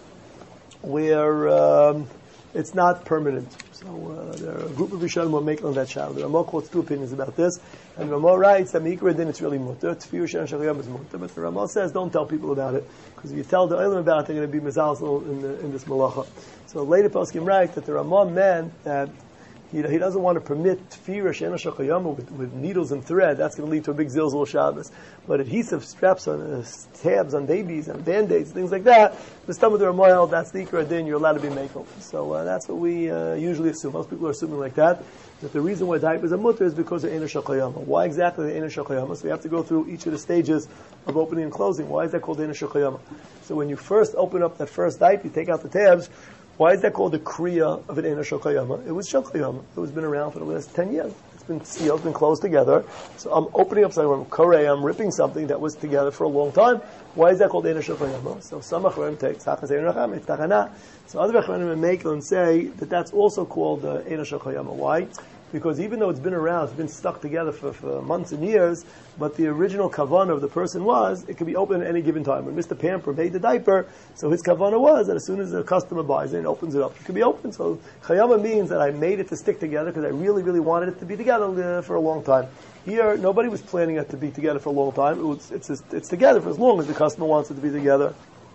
where um, it's not permanent. So uh, there are a group of rishonim will make on that shadow. There are more quotes, two opinions about this. And Ramah writes that Mikra then it's really mutter. Tefir Shen Shachayam is mutter. But the Ramah says don't tell people about it, because if you tell the Olim about it, they're going to be mezalzel in, the, in this malacha. So later poskim write that the Ramah meant that he, he doesn't want to permit Tefir Shen Shachayam with, with needles and thread. That's going to lead to a big zilzul Shabbos. But adhesive straps on uh, tabs on babies and band-aids, things like that, the stomach of the Ramah, that's the Ikra din, you're allowed to be makel. So uh, that's what we uh, usually assume. Most people are assuming like that. That the reason why diapers are mutter is because of Eina Shel Kayama. Why exactly the Eina Shel Kayama? So we have to go through each of the stages of opening and closing. Why is that called Eina Shel Kayama? So when you first open up that first diaper, you take out the tabs. Why is that called the Kriya of an Eina Shel Kayama? It was Shel Kayama. It was been around for the last ten years. It's been sealed, been closed together. So I'm opening up something, I'm korei, I'm ripping something that was together for a long time. Why is that called Eina Shel Kayama? So some Achronim take Tzachas Ein Racham, it's Tachana. So other Achronim make and say that that's also called uh, Eina Shel Kayama. Why? Because even though it's been around, it's been stuck together for, for months and years, but the original kavanah of the person was, it could be open at any given time. When Mister Pamper made the diaper, so his kavanah was that as soon as the customer buys it and opens it up, it could be open. So chayama means that I made it to stick together because I really, really wanted it to be together uh, for a long time. Here, nobody was planning it to be together for a long time. It was, it's, it's, it's together for as long as the customer wants it to be together.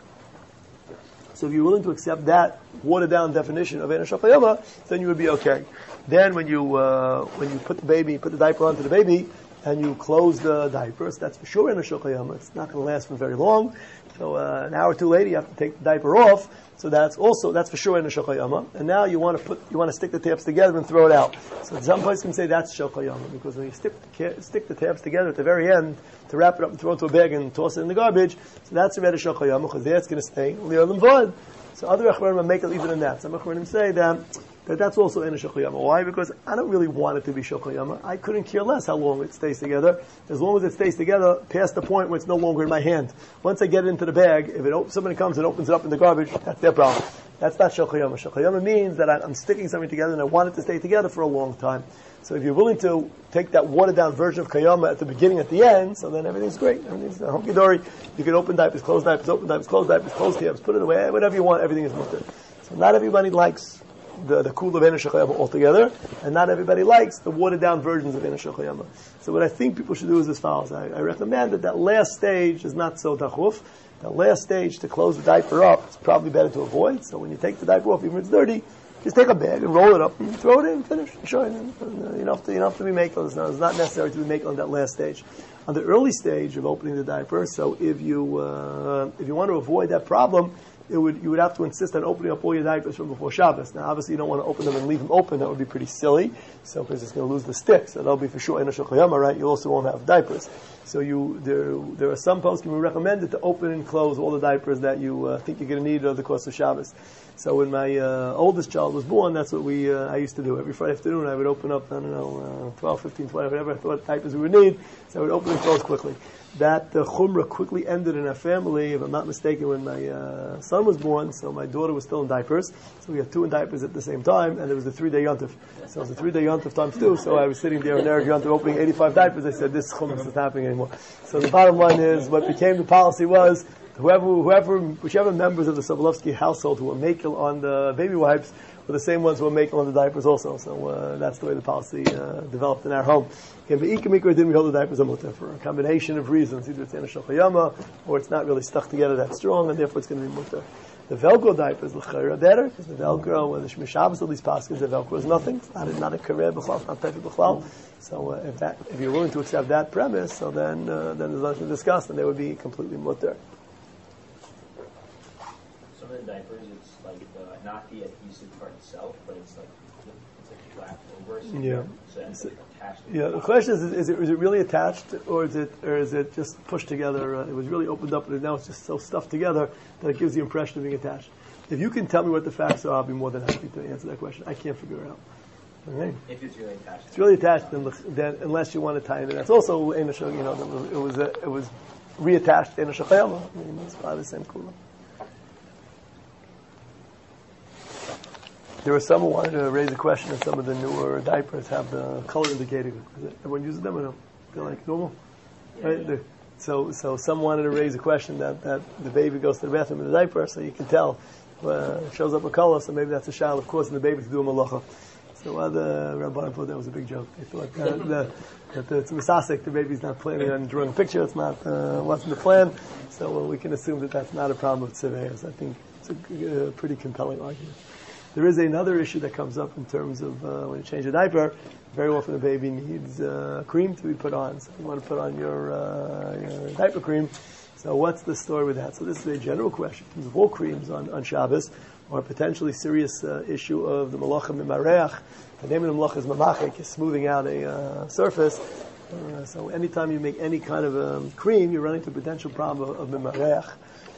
So if you're willing to accept that watered down definition of Eina Shel Kayama, then you would be okay. Then when you uh, when you put the baby, put the diaper onto the baby, and you close the diapers, that's for sure Eina Shel Kayama. It's not going to last for very long. So uh, an hour or two later, you have to take the diaper off. So that's also that's for sure Eina Shel Kayama. And now you want to put you want to stick the tabs together and throw it out. So some places can say that's Shel Kayama, because when you stick the, stick the tabs together at the very end to wrap it up and throw it into a bag and toss it in the garbage, so that's already Shel Kayama, because there it's going to stay Li'olam Vod. So other Achronim make it even in that. Some Achronim say that, that that's also Eina Shel Kayama. Why? Because I don't really want it to be Shel Kayama. I couldn't care less how long it stays together. As long as it stays together past the point where it's no longer in my hand. Once I get it into the bag, if it op- somebody comes and opens it up in the garbage, that's their problem. That's not Shel Kayama. Shel Kayama means that I'm sticking something together and I want it to stay together for a long time. So if you're willing to take that watered-down version of Kayama at the beginning, at the end, so then everything's great. Everything's uh, hunky-dory. You can open diapers, close diapers, open diapers, close diapers, close tabs, put it away, whatever you want, everything is mutter. So not everybody likes the, the cool of Eina Shel Kayama altogether, and not everybody likes the watered-down versions of Eina Shel Kayama. So what I think people should do is as follows. I, I recommend that that last stage is not so dachuf. The last stage to close the diaper up, it's probably better to avoid. So when you take the diaper off, even if it's dirty, just take a bag and roll it up and throw it in, finish, sure. And, uh, you don't have to, you don't have to be makel. It's not, it's not necessary to be makel on that last stage. On the early stage of opening the diaper, so if you uh, if you want to avoid that problem, it would you would have to insist on opening up all your diapers from before Shabbos. Now, obviously, you don't want to open them and leave them open. That would be pretty silly. So, because it's going to lose the stick. So that'll be for sure Eina Shel Kayama, right? You also won't have diapers. So you there there are some poskim who recommend it to open and close all the diapers that you uh, think you're going to need over the course of Shabbos. So when my uh, oldest child was born, that's what we uh, I used to do. Every Friday afternoon I would open up, I don't know, uh, twelve, fifteen, twenty, whatever I thought diapers we would need, so I would open and close quickly. That uh, chumrah quickly ended in our family, if I'm not mistaken, when my uh, son was born, so my daughter was still in diapers. So we had two in diapers at the same time, and it was a three-day yontif. So it was a three-day yontif times two, so I was sitting there in Erev Yontif opening eighty-five diapers. I said, this chumrah isn't happening anymore. So the bottom line is, what became the policy was, whoever, whoever, whichever members of the Sobolovsky household who were makel on the baby wipes were the same ones who were makel on the diapers also. So uh, that's the way the policy uh, developed in our home. If the Ikemikra didn't hold the diapers mutter for a combination of reasons. Either it's in a shachayama, or it's not really stuck together that strong, and therefore it's going to be mutter. The Velcro diapers l'chayra better, because the Velcro, when the Shemish Shabbos all these paskins, the Velcro is nothing. It's not a, not a kareh b'chlal, it's not tefik b'chlal. So uh, if that, if you're willing to accept that premise, so then uh, then there's nothing to discuss, and they would be completely mutter. Some of the diapers, it's like uh, not the adhesive part itself, but it's like it's like flat over. So Yeah. So that's like attached. Yeah, the question is, is it, is it really attached, or is it, or is it just pushed together? Uh, it was really opened up, and now it's just so stuffed together that it gives the impression of being attached. If you can tell me what the facts are, I'll be more than happy to answer that question. I can't figure it out. Okay. If it's really attached. It's really attached, then, then unless you want to tie it in. That's also, you know, it was, uh, it was reattached in a shachayama. I mean, it's probably the same kula. There were some who wanted to raise a question if some of the newer diapers have the color indicator. Is it, everyone uses them or no? They're like normal? Yeah, Right? yeah. So, so some wanted to raise a question that, that the baby goes to the bathroom in the diaper, so you can tell, uh, it shows up a color, so maybe that's a child, of course, and the baby to do a malacha. So other Rabbanim thought that was a big joke. They thought that, the, that the, it's misasek, the baby's not planning on drawing a picture, it's not, uh, wasn't the plan, so uh, we can assume that that's not a problem with tzivayas. I think it's a uh, pretty compelling argument. There is another issue that comes up in terms of uh, when you change a diaper. Very often the baby needs uh, cream to be put on. So you want to put on your, uh, your diaper cream. So what's the story with that? So this is a general question. In terms of all creams on, on Shabbos, or a potentially serious uh, issue of the malacha mimareach. The name of the malacha is mamachik, is smoothing out a uh, surface. Uh, so anytime you make any kind of um, cream, you run into a potential problem of, of mimareach.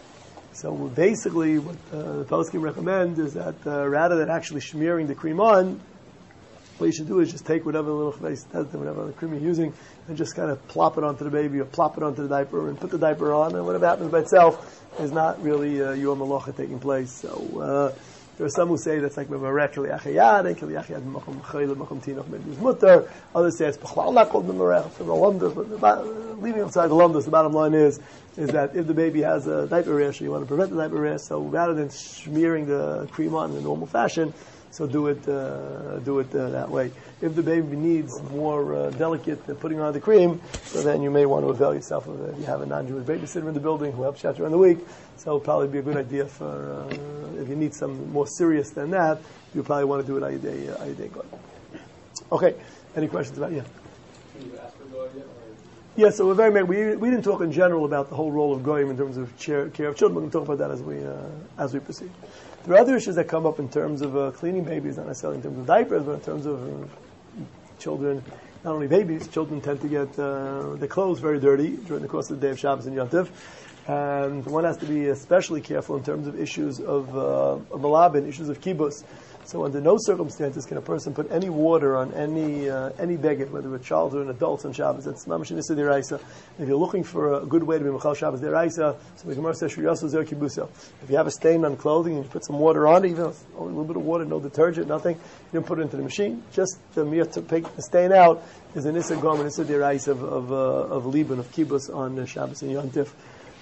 So basically, what uh, the poskim recommend is that uh, rather than actually smearing the cream on, what you should do is just take whatever little whatever the cream you're using, and just kind of plop it onto the baby or plop it onto the diaper and put the diaper on, and whatever happens by itself is not really uh, your malacha taking place. So uh, there are some who say that's like memarech k'liachayad and k'liachayad b'makom chayil b'makom tinoch maybe it's mutter. Others say it's b'chlal not called memarech from the lumdus. But leaving aside the lumdus, the bottom line is is that if the baby has a diaper rash, or you want to prevent the diaper rash, so rather than smearing the cream on in the normal fashion, so do it uh, do it uh, that way. If the baby needs more uh, delicate uh, putting on the cream, so then you may want to avail yourself of it. If you have a non-Jewish babysitter in the building who helps you out during the week, so it'll probably be a good idea for uh, if you need something more serious than that, you probably want to do it ayidei uh, ayidei god. Okay, any questions about yeah? Can you ask for God yet? Or? Yeah, so we're very we we didn't talk in general about the whole role of goyim in terms of care, care of children. We're going to talk about that as we uh, as we proceed. There are other issues that come up in terms of uh, cleaning babies, not necessarily in terms of diapers, but in terms of uh, children. Not only babies, children tend to get uh, their clothes very dirty during the course of the day of Shabbos and Yom Tov. And one has to be especially careful in terms of issues of, uh, of malabin, issues of kibbutz. So under no circumstances can a person put any water on any uh, any beged, whether it's child or an adult on Shabbos. That's mamash nisa deraisa. If you're looking for a good way to be mechal Shabbos deraisa, so the Gemara says shuyasu zer kibusa. If you have a stain on clothing and you put some water on it, even only a little bit of water, no detergent, nothing, you don't put it into the machine. Just the mere to take the stain out is an issa gom and issa deraisa of of, uh, of liban of kibbutz on uh, Shabbos and Yom Tov.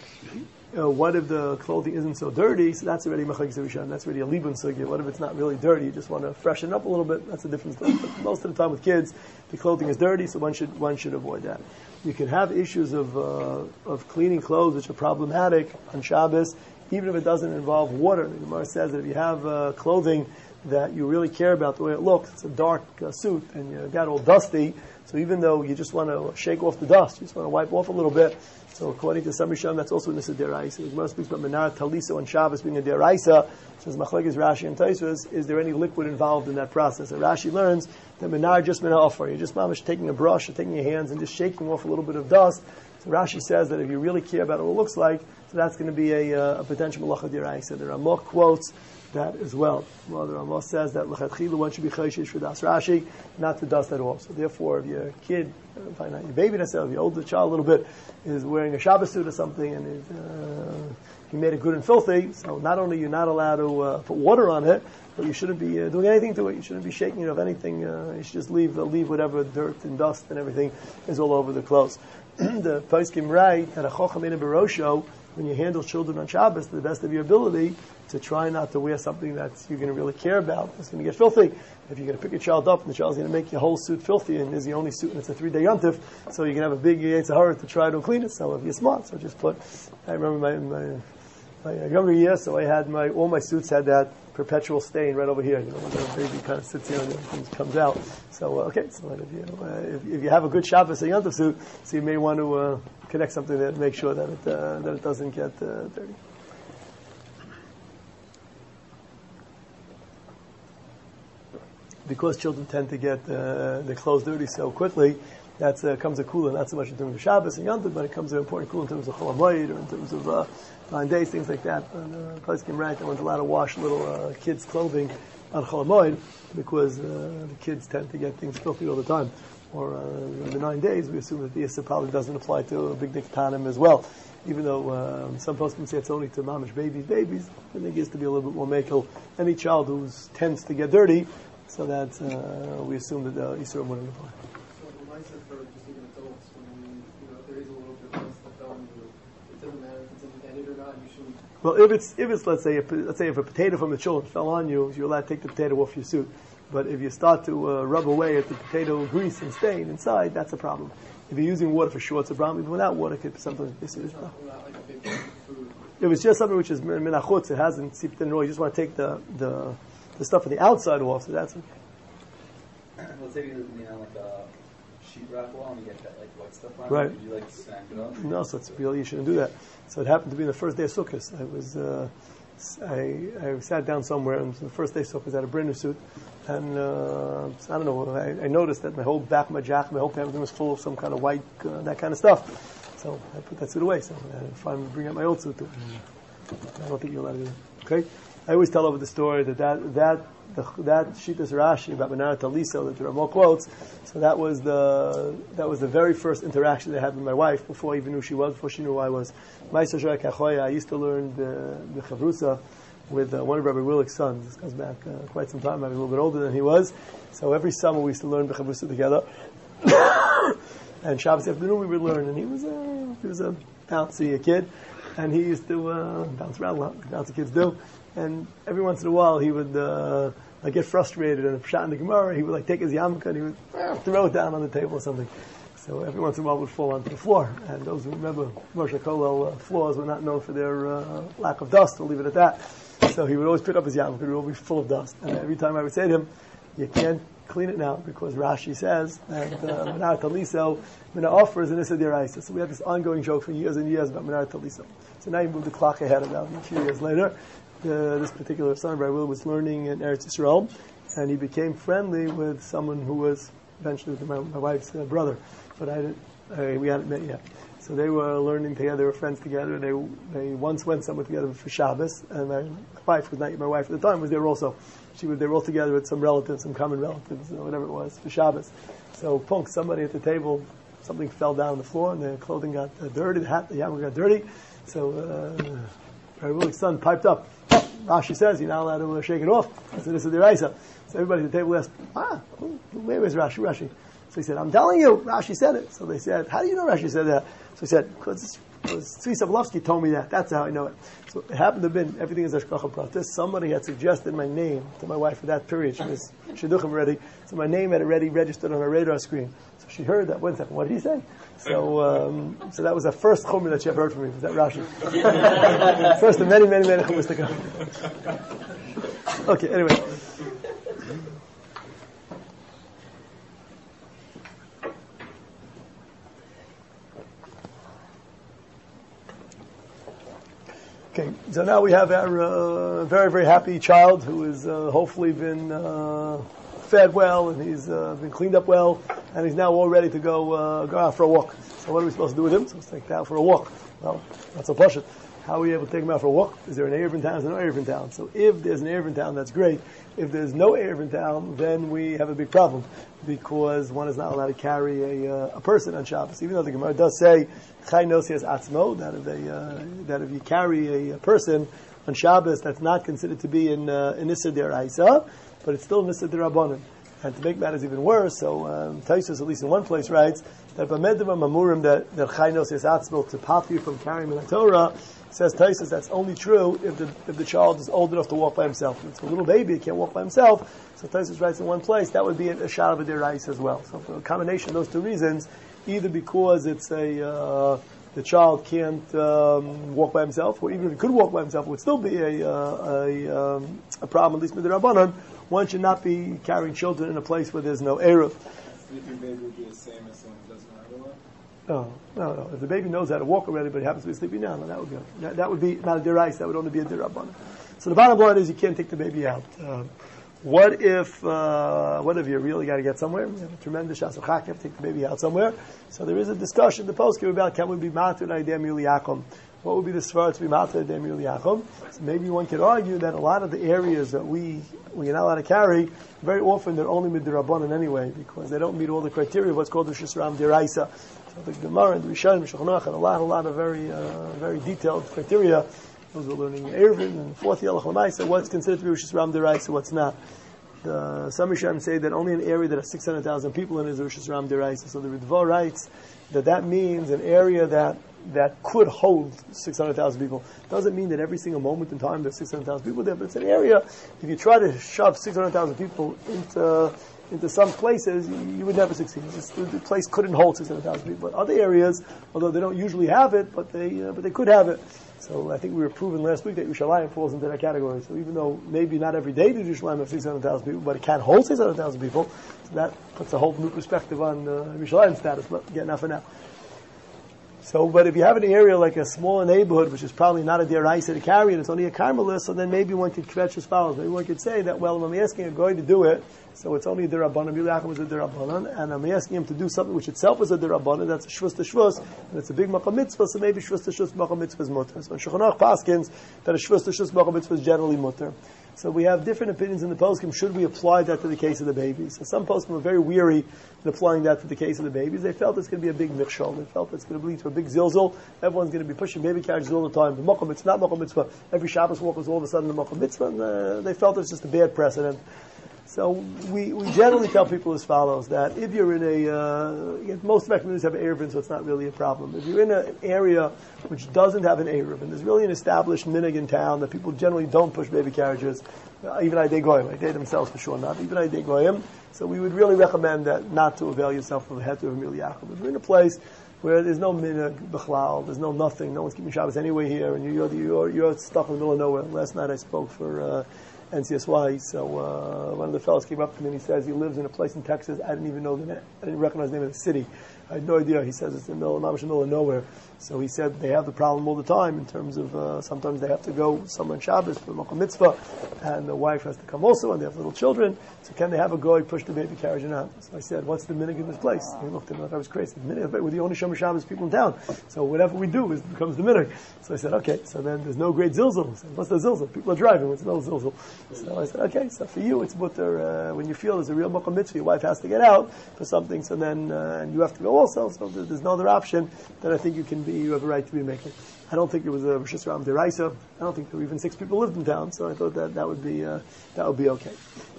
Uh, what if the clothing isn't so dirty? So that's already machalik zerushan. That's already a libun sugya. What if it's not really dirty? You just want to freshen up a little bit. That's a different story. But most of the time with kids, the clothing is dirty, so one should one should avoid that. You can have issues of uh, of cleaning clothes which are problematic on Shabbos, even if it doesn't involve water. The Gemara says that if you have uh, clothing that you really care about the way it looks, it's a dark uh, suit and you got all dusty. So even though you just want to shake off the dust, you just want to wipe off a little bit. So according to some Rishon, that's also Nisa Deraisa. The Gemara speaks about Menar Taliso on Shabbos being a Deraisa. Says Machlekes Rashi and Tosfos, is there any liquid involved in that process? And Rashi learns that Menar just Menar Offer. You're just mamish taking a brush or taking your hands and just shaking off a little bit of dust. So Rashi says that if you really care about what it looks like, so that's going to be a, uh, a potential malacha d'oraisa. The Ramah quotes that as well. Well, the Ramah says that l'chatchila one should be chayshish for das Rashi, not to dust at all. So therefore, if your kid, find out your baby necessarily, your older child a little bit, is wearing a Shabbos suit or something, and is, uh, he made it good and filthy, so not only you're not allowed to uh, put water on it, but you shouldn't be uh, doing anything to it. You shouldn't be shaking it of anything. Uh, you should just leave uh, leave whatever dirt and dust and everything is all over the clothes. The poskim write that a chochem in a barosho, when you handle children on Shabbos to the best of your ability, to try not to wear something that you're going to really care about. It's going to get filthy. If you're going to pick your child up and the child's going to make your whole suit filthy, and it's the only suit and it's a three-day yontif, so you can have a big Yetzirah to try to clean it. So if you're smart, so just put. I remember my my, my younger years, so I had my all my suits had that perpetual stain right over here. You know, when the baby kind of sits here and everything comes out. So uh, okay, so if you uh, if, if you have a good Shabbos or yontif suit, so you may want to uh, connect something there to make sure that it uh, that it doesn't get uh, dirty. Because children tend to get uh, their clothes dirty so quickly, that uh, comes a kula, not so much in terms of Shabbos and Yontif, but it comes an important kula in terms of Chol HaMoed or in terms of uh, nine days, things like that. But uh, poskim right, no one's allowed to wash little uh, kids' clothing on Chol HaMoed because uh, the kids tend to get things filthy all the time. Or uh, in the nine days, we assume that the Issa probably doesn't apply to a big Dik Tanim as well. Even though um, some poskim say it's only to mamish babies, babies, I think it is to be a little bit more makel. Any child who tends to get dirty, so that uh, we assume that the Yisur wouldn't apply. So the mindset for just even adults, when you know there is a little bit of stuff on you, it doesn't matter if it's intended or not. You shouldn't. Well, if it's if it's let's say if, let's say if a potato from the children fell on you, you're allowed to take the potato off your suit. But if you start to uh, rub away at the potato grease and stain inside, that's a problem. If you're using water for sure, it's a problem. Even without water, it could be something. This is not. If it's just something which is minachutz, it hasn't seeped in at all. You just want to take the the the stuff on the outside off, so that's okay. Let's say you know, like a sheetrock wall and you get that like white stuff on right. it. Did you like snap it up? No, so it's really, you shouldn't do that. So it happened to be the first day of Sukkot. I was, uh, I, I sat down somewhere, and the first day of Sukkot I had a brand new suit, and uh, I don't know, I, I noticed that my whole back, my jacket, my whole everything was full of some kind of white, uh, that kind of stuff. So I put that suit away. So I finally bring out my old suit too. I don't think you're allowed to do that. Okay? I always tell over the story that that that the, that Shitas Rashi about Menara Taliso that the Ramah quotes. So that was the that was the very first interaction I had with my wife before I even knew she was, before she knew who I was. I used to learn the the Chavrusa with uh, one of Rabbi Willick's sons. This goes back uh, quite some time. I was a little bit older than he was. So every summer we used to learn the Chavrusa together. And Shabbos afternoon we would learn, and he was a he was a bouncy kid, and he used to uh, bounce around a lot. Bouncy kids do. And every once in a while, he would uh, like get frustrated and shot in the Gemara. He would like take his yarmulke and he would uh, throw it down on the table or something. So every once in a while, it would fall onto the floor. And those who remember Moshe Kollel uh, floors were not known for their uh, lack of dust. We'll leave it at that. So he would always pick up his yarmulke; it would always be full of dust. And every time I would say to him, "You can't clean it now because Rashi says that Menar Taliso Mina offers an Issa D'Oraisa." So we had this ongoing joke for years and years about Menar Taliso. So now you move the clock ahead about a few years later. Uh, this particular son of Rabbi Will was learning in Eretz Yisrael, and he became friendly with someone who was eventually my, my wife's uh, brother, but I didn't, uh, we hadn't met yet. So they were learning together, they were friends together. They they once went somewhere together for Shabbos, and my wife was not yet my wife at the time, was there also. She was they were all together with some relatives, some common relatives, or whatever it was, for Shabbos. So punk, somebody at the table, something fell down on the floor, and their clothing got uh, dirty, the hat, the yarmulke got dirty. So uh, Rabbi Willick's son piped up. Rashi says you're not allowed to uh, shake it off. So this is the Raisa. So everybody at the table asked, ah, where is Rashi? Rashi. So he said, I'm telling you, Rashi said it. So they said, how do you know Rashi said that? So he said, because Tzvi Savlovsky told me that. That's how I know it. So it happened to have been, everything is Ashkacha Pratis. Somebody had suggested my name to my wife for that period. She was Shidduchim already. So my name had already registered on her radar screen. So she heard that. One second, what did he say? So um, so that was the first chumrah that she ever heard from me. Was that Rashi? First of many, many, many chumras to come. Okay, anyway. Okay, so now we have our uh, very, very happy child who has uh, hopefully been uh, fed well and he's uh, been cleaned up well. and he's now all ready to go uh, go out for a walk. So what are we supposed to do with him? So let's take him out for a walk. Well, not so pashut. How are we able to take him out for a walk? Is there an Erev in town? Is there no Erev in town? So if there's an Erev in town, that's great. If there's no Erev in town, then we have a big problem because one is not allowed to carry a, uh, a person on Shabbos. Even though the Gemara does say Chai Nosias Atzmo, that if they, uh, that if you carry a, a person on Shabbos, that's not considered to be in uh, in Issa Deraisa, but it's still in Issa Derabanan. And to make matters even worse, so um, Taisus, at least in one place, writes that B'medim Mamurim that that Chai Nosias Atzmo to pop you from carrying in Torah. Says Taisus that's only true if the if the child is old enough to walk by himself. If it's a little baby, he can't walk by himself. So Taisus writes in one place that would be a, a shot of a derais as well. So for a combination of those two reasons, either because it's a uh, the child can't um, walk by himself, or even if he could walk by himself, it would still be a uh, a, um, a problem. At least with the Rabbanan, one should not be carrying children in a place where there's no eruv. Sleeping baby would be the same as someone who doesn't know how to walk? No, no, no. If the baby knows how to walk already, but he happens to be sleeping now, then that would be that, that would be not a derais. That would only be a derabbanan. So the bottom line is you can't take the baby out. Um, what if uh, what if you really got to get somewhere? You have a tremendous shasachak. You have to take the baby out somewhere. So there is a discussion in the poskim about can we be matur idem yuliakum? What would be the svara to be matur idem yuliakum? So maybe one could argue that a lot of the areas that we we are not allowed to carry, very often they're only midrabbanan anyway because they don't meet all the criteria of what's called the Shishram Deraisa. The Gemara and the Rishonim, Shulchan Aruch, and a lot, a lot of very, uh, very detailed criteria. Those who are learning Eruvin and fourth Yalach L'maisa, what's considered to be Rishis Ram Deraisa, what's not. The, some Rishonim say that only an area that has six hundred thousand people in is Rishis Ram Deraisa. So the Ritva writes that that means an area that that could hold six hundred thousand people. Doesn't mean that every single moment in time there's six hundred thousand people there, but it's an area. If you try to shove six hundred thousand people into into some places, you, you would never succeed. Just, the, the place couldn't hold six hundred thousand people. But other areas, although they don't usually have it, but they uh, but they could have it. So I think we were proven last week that Yerushalayim falls into that category. So even though maybe not every day does Yerushalayim have six hundred thousand people, but it can hold six hundred thousand people, so that puts a whole new perspective on uh, Yerushalayim status. But again, not for now. So, but if you have an area like a smaller neighborhood, which is probably not a deraisa to carry, and it's only a karmelis, so then maybe one could kvetch as follows. Maybe one could say that, well, I'm asking a guy to do it, so it's only a derabbanan. Yulachim is a derabbanan, and I'm asking him to do something which itself is a derabbanan. That's a shvus to shvus, and it's a big makam mitzvah. So maybe shvus to shvus makam mitzvah is mutter. So in Shulchan Aruch paskins that a shvus to shvus makam mitzvah is generally mutter. So we have different opinions in the poskim. Should we apply that to the case of the babies? So some poskim were very weary in applying that to the case of the babies. They felt it's going to be a big mikshol. They felt it's going to lead to a big zilzal. Everyone's going to be pushing baby carriages all the time. The makam mitzvah, not makam mitzvah. Every Shabbos walk is all of a sudden the makam mitzvah. And uh, they felt it's just a bad precedent. So we, we generally tell people as follows, that if you're in a, uh, most of our communities have an Erev, so it's not really a problem. If you're in a, an area which doesn't have an Erev, and there's really an established minhag in town that people generally don't push baby carriages, uh, even Aidei Goyim, they themselves for sure not, even Aidei Goyim, so we would really recommend that not to avail yourself of a heter of Emil Yaakov. If you're in a place where there's no minhag, b'chlal, there's no nothing, no one's keeping Shabbos anyway here, and you're, you're, you're stuck in the middle of nowhere. Last night I spoke for, uh, N C S Y. So uh, one of the fellows came up to me and he says he lives in a place in Texas. I didn't even know the name. I didn't recognize the name of the city. I had no idea. He says it's in the middle, not in the middle of nowhere. So he said they have the problem all the time in terms of uh, sometimes they have to go somewhere on Shabbos for Makom Mitzvah, and the wife has to come also, and they have little children. So can they have a goy push the baby carriage or not? So I said, what's the minhag in this place? He looked at me like I was crazy. The minhag, we're the only Shomer Shabbos people in town. So whatever we do is becomes the minhag. So I said, okay. So then there's no great zilzal. I said, what's the zilzal? People are driving. It's no zilzal. So I said, okay. So for you, it's mutter uh, when you feel there's a real Makom Mitzvah, your wife has to get out for something. So then uh, and you have to go also. So there's no other option. Then I think you can be. You have a right to be making. I don't think it was a Rishis Ram Deraisa. I don't think there were even six people lived in town. So I thought that that would be uh, that would be okay.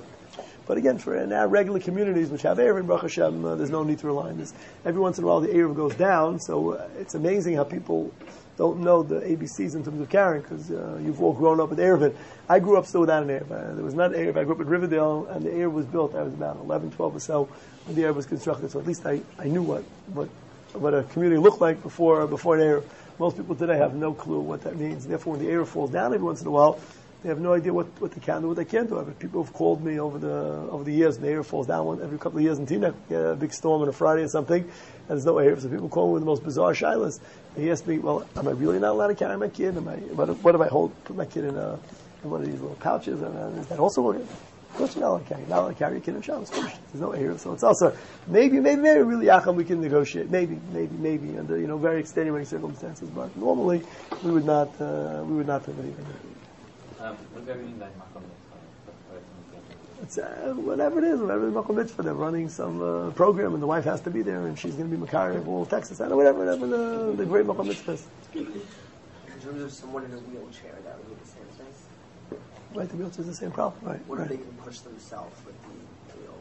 But again, for in our regular communities which have Erev, Baruch Hashem, uh, there's no need to rely on this. Every once in a while the Erev goes down, so uh, it's amazing how people don't know the A B Cs in terms of carrying, because uh, you've all grown up with Erev. I grew up still without an Erev. Uh, there was not an Erev. I grew up in Riverdale, and the Erev was built. I was about eleven, twelve or so when the Erev was constructed, so at least I, I knew what, what what a community looked like before before an Erev. Most people today have no clue what that means. Therefore, when the Erev falls down every once in a while, they have no idea what, what they can do, what they can't do. I mean, people have called me over the over the years. The Erev falls down one, every couple of years in Teaneck. You get a big storm on a Friday or something, and there's no Erev. So people call me with the most bizarre shilas. He asked me, "Well, am I really not allowed to carry my kid? Am I? What if, what if I hold put my kid in a in one of these little pouches? And uh, is that also okay?" course you're not allowed to carry. You're not allowed to carry your kid on Shabbos. There's no Erev. So it's also, maybe, maybe, maybe, really, Yacham, we can negotiate. Maybe, maybe, maybe, under, you know, very extenuating circumstances. But normally, we would not, uh, we would not permit even that. Um, what do you mean by makom mitzvah? It's, uh, whatever it is, whatever the makom mitzvah, they're running some uh, program and the wife has to be there and she's going to be Makar all Texas, I don't know, whatever, whatever the, the great makom mitzvah is. In terms of someone in a wheelchair, that would be the same thing? Right, the wheelchair is the same problem, right. What right. if they can push themselves with the wheels?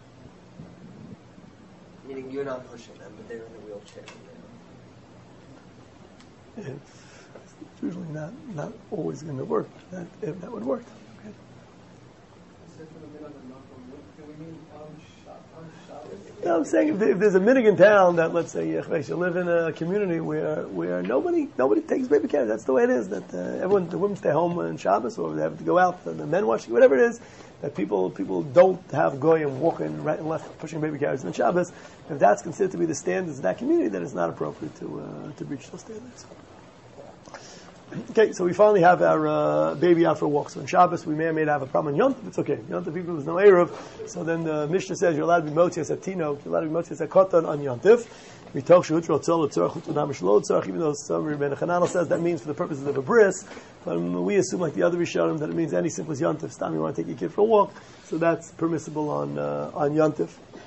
Meaning you're not pushing them, but they're in a wheelchair. It's, it's usually not, not always going to work, that, if that would work. Okay. No, I'm saying if, there, if there's a minig in town that, let's say, you live in a community where where nobody nobody takes baby carriage. That's the way it is. That uh, everyone, the women stay home on Shabbos, or they have to go out. The men watch, whatever it is. That people people don't have goyim walking right and left pushing baby carriages on Shabbos. If that's considered to be the standards of that community, then it's not appropriate to uh, to breach those standards. Okay, so we finally have our uh, baby out for a walk. So on Shabbos, we may or may not have a problem. On Yontif, it's okay. Yontif people, there's no Erev. So then the Mishnah says you're allowed to be motzias at Tino, you're allowed to be motzias at Kotan on Yontif. We talk shehutra tzol tzorach utunam shlo tzorach. Even though some Rebbeinu Chananel says that means for the purposes of a bris, but um, we assume like the other Rishonim that it means any simple as Yontif. Stam, you want to take your kid for a walk, so that's permissible on uh, on Yontif.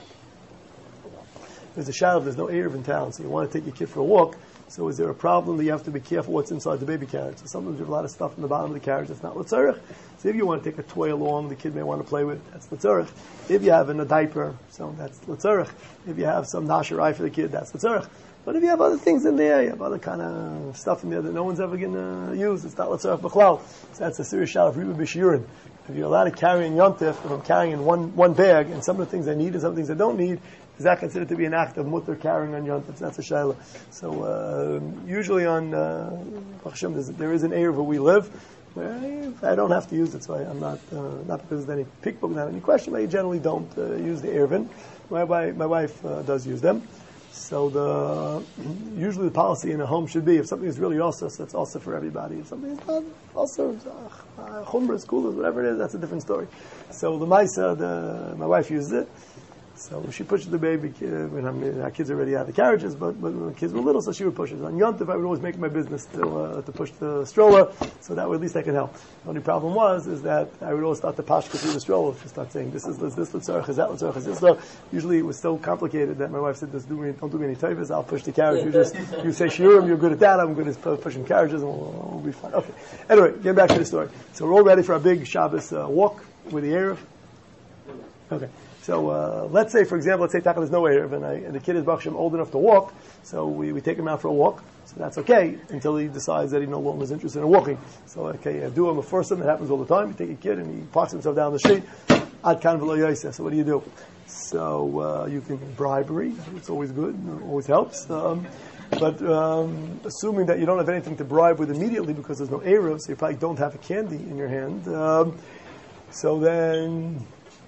There's a shadow. There's no Erev in town, so you want to take your kid for a walk. So is there a problem that you have to be careful what's inside the baby carriage? So sometimes you have a lot of stuff in the bottom of the carriage that's not l'tzarech. So if you want to take a toy along, the kid may want to play with, that's l'tzarech. If you have in a diaper, so that's l'tzarech. If you have some nasharai for the kid, that's l'tzarech. But if you have other things in there, you have other kind of stuff in there that no one's ever going to use, it's not l'tzarech b'chlal. So that's a serious shot of riba b'shiurin. If you're allowed to carry in yontif, if I'm carrying in one, one bag, and some of the things I need and some of the things I don't need, is that considered to be an act of mutter carrying on yontif? That's a shayla. So uh, usually on uh, Hashem, there is an area where we live where I don't have to use it, so I, I'm not uh, not because there's any pickbook, not any question. But I generally don't uh, use the ervin. My, my, my wife uh, does use them. So the usually the policy in a home should be if something is really also, so it's also for everybody. If something is not also uh, chumras, coolers, whatever it is, that's a different story. So the Maisa, the my wife uses it. So she pushes the baby kid, when I mean, our kids already had the carriages, but, but when the kids were little, so she would push it. On Yontif, I would always make it my business to uh, to push the stroller, so that way at least I can help. The only problem was, is that I would always start to pashka through the stroller, to start saying, this is this, this l'tzarech, is that l'tzarech, is this l'tzarech. Usually it was so complicated that my wife said, "Just do me, don't do me any favors, I'll push the carriage. You just, you say shiurim, you're good at that, I'm good at pushing carriages, and we'll, we'll be fine." Okay. Anyway, getting back to the story. So we're all ready for our big Shabbos uh, walk with the Erev. Okay. So uh, let's say, for example, let's say Taka there's no Erev, and, I, and the kid is Bakshim old enough to walk, so we, we take him out for a walk. So that's okay until he decides that he no longer is interested in walking. So okay, I do him a first that happens all the time. You take a kid and he parks himself down the street. Ad kan v'lo yoseh. So what do you do? So uh, you can bribery. It's always good. It always helps. Um, but um, assuming that you don't have anything to bribe with immediately because there's no Erev, so you probably don't have a candy in your hand. Um, so then.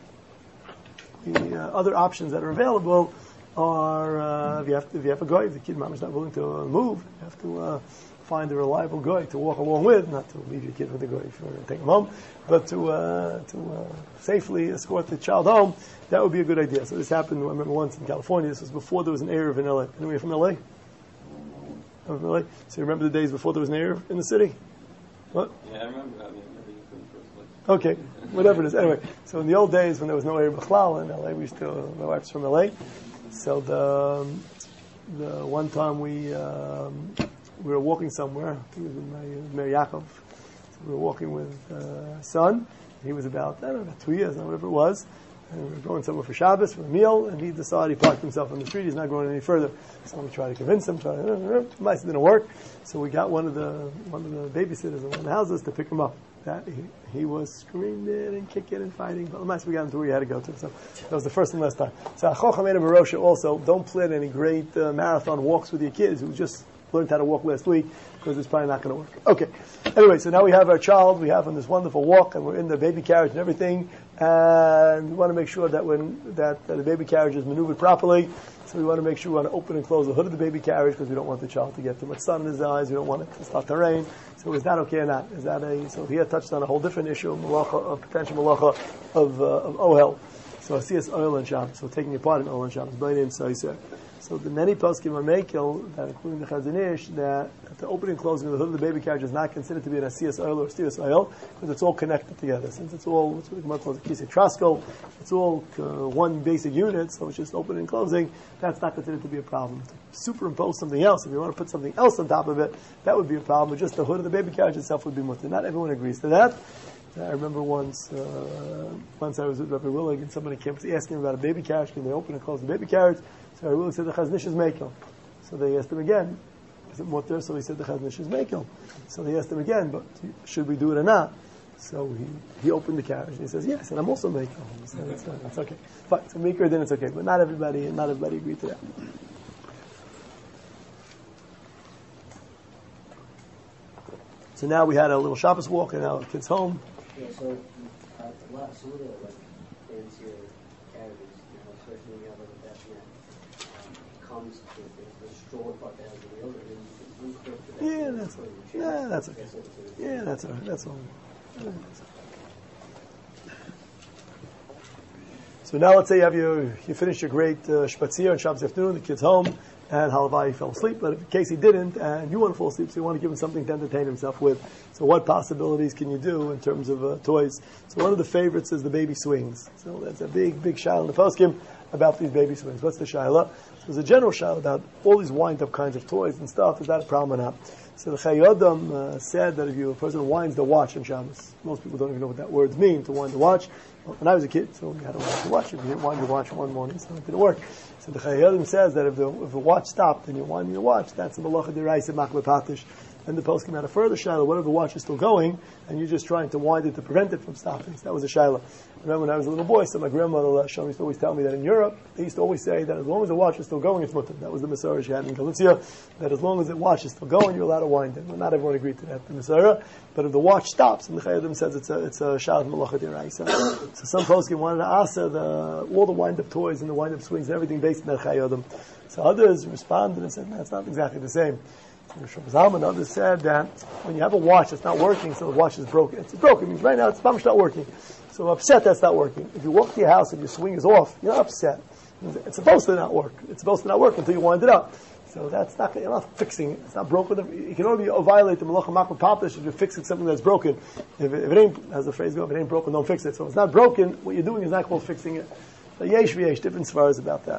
The uh, other options that are available are uh, if you have to, if you have a guy, if the kid mom is not willing to uh, move, you have to uh, find a reliable guy to walk along with, not to leave your kid with the guy if you want to take him home, but to uh, to uh, safely escort the child home. That would be a good idea. So this happened. I remember once in California. This was before there was an Erev in L A. Anyway, from L A. From L A. So you remember the days before there was an Erev in the city? What? Yeah, I remember. I mean, Okay, whatever it is. Anyway, so in the old days when there was no Erev B'chlal in L A, we used to, my wife's from L A, so the um, the one time we um, we were walking somewhere, I think it was with my Mary Yaakov, so we were walking with uh, son, he was about, I don't know, about two years, or whatever it was, and we were going somewhere for Shabbos, for a meal, and he decided he parked himself on the street, he's not going any further. So we tried to convince him, tried to, uh, uh, it didn't work, so we got one of the one of the babysitters in one of the houses to pick him up. That he, he was screaming and kicking and fighting, but we got into where he had to go to. So that was the first and last time. So Achocha made a Marosha also. Don't plan any great uh, marathon walks with your kids who just learned how to walk last week because it's probably not going to work. Okay. Anyway, so now we have our child. We have on this wonderful walk, and we're in the baby carriage and everything. And we want to make sure that when that, that the baby carriage is maneuvered properly. So we want to make sure we want to open and close the hood of the baby carriage because we don't want the child to get too much sun in his eyes. We don't want it to start to rain. So So is that okay or not? Is that a, so here touched on a whole different issue of malacha, of potential malacha of, uh, of ohel. So I see us oil and Shabbos, so taking apart an oil and Shabbos, by name Saiser. So the many poskim are makel, that including the Chazon Ish, that the opening and closing of the hood of the baby carriage is not considered to be an asiyas oil or asiyas oil, because it's all connected together. Since it's all, what's what we call the kisei trasko, it's all uh, one basic unit, so it's just opening and closing, that's not considered to be a problem. To superimpose something else, if you want to put something else on top of it, that would be a problem, but just the hood of the baby carriage itself would be mutter. Not everyone agrees to that. I remember once, uh, once I was with Rabbi Willig, and somebody came asking about a baby carriage. Can they open and close the baby carriage? So Rabbi Willig said the Chazon Ish is mekel. So they asked him again, is it mutter? So he said the Chazon Ish is mekel. So they asked him again, but should we do it or not? So he, he opened the carriage and he says, yes, and I'm also mekel. He said, it's, uh, it's okay. Fine, so meeker, then it's okay. But not everybody, not everybody agreed to that. So now we had a little Shabbos walk and now the kids home. Yeah, so uh, a lot, some of the like fancier carriages, you know, especially when you have like a bassinet, um, comes with the straw part that has the wheel, and then you can unclip the Yeah, that's yeah, that's okay. Yeah, that's all right. That's all. So now let's say you have your you finished your great uh, spazier on Shabbos afternoon, the kids home, and Halavai fell asleep, but in case he didn't, and you want to fall asleep, so you want to give him something to entertain himself with. So what possibilities can you do in terms of uh, toys? So one of the favorites is the baby swings. So that's a big, big shaila in the poskim about these baby swings. What's the shaila? So there's a general shaila about all these wind-up kinds of toys and stuff. Is that a problem or not? So the Chayei Adam uh, said that if you, a person winds the watch on Shabbos, most people don't even know what that word means, to wind the watch. Well, when I was a kid, so you had to wind the watch. If you didn't wind your watch one morning, so it didn't work. So the Chayei Adam says that if the, if the watch stopped and you wind your watch, that's a malacha deraisa makle patish. And the post came out a further shaila, what if the watch is still going and you're just trying to wind it to prevent it from stopping? So that was a shaila. I remember when I was a little boy, so my grandmother Shlomi used to always tell me that in Europe, they used to always say that as long as the watch is still going, it's mutter. That was the Masorah she had in Galicia, that as long as the watch is still going, you're allowed to wind it. Well, not everyone agreed to that, the Masorah, but if the watch stops, and the Chayei Adam says it's a, it's a shalat malacha deraisa. So some poskim wanted to answer the, all the wind-up toys and the wind-up swings and everything based on that Chayei Adam. So others responded and said, that's not exactly the same. Zalman, others said that when you have a watch that's not working, so the watch is broken. It's broken. It means right now it's not working. So I'm upset that's not working. If you walk to your house and your swing is off, you're not upset. It's supposed to not work. It's supposed to not work until you wind it up. So that's not, you're not fixing it. It's not broken. You can only violate the malacha makle patish if you're fixing something that's broken. If it, if it ain't, as the phrase goes, if it ain't broken, don't fix it. So if it's not broken, what you're doing is not called fixing it. So yesh v'yesh, different svaras about that.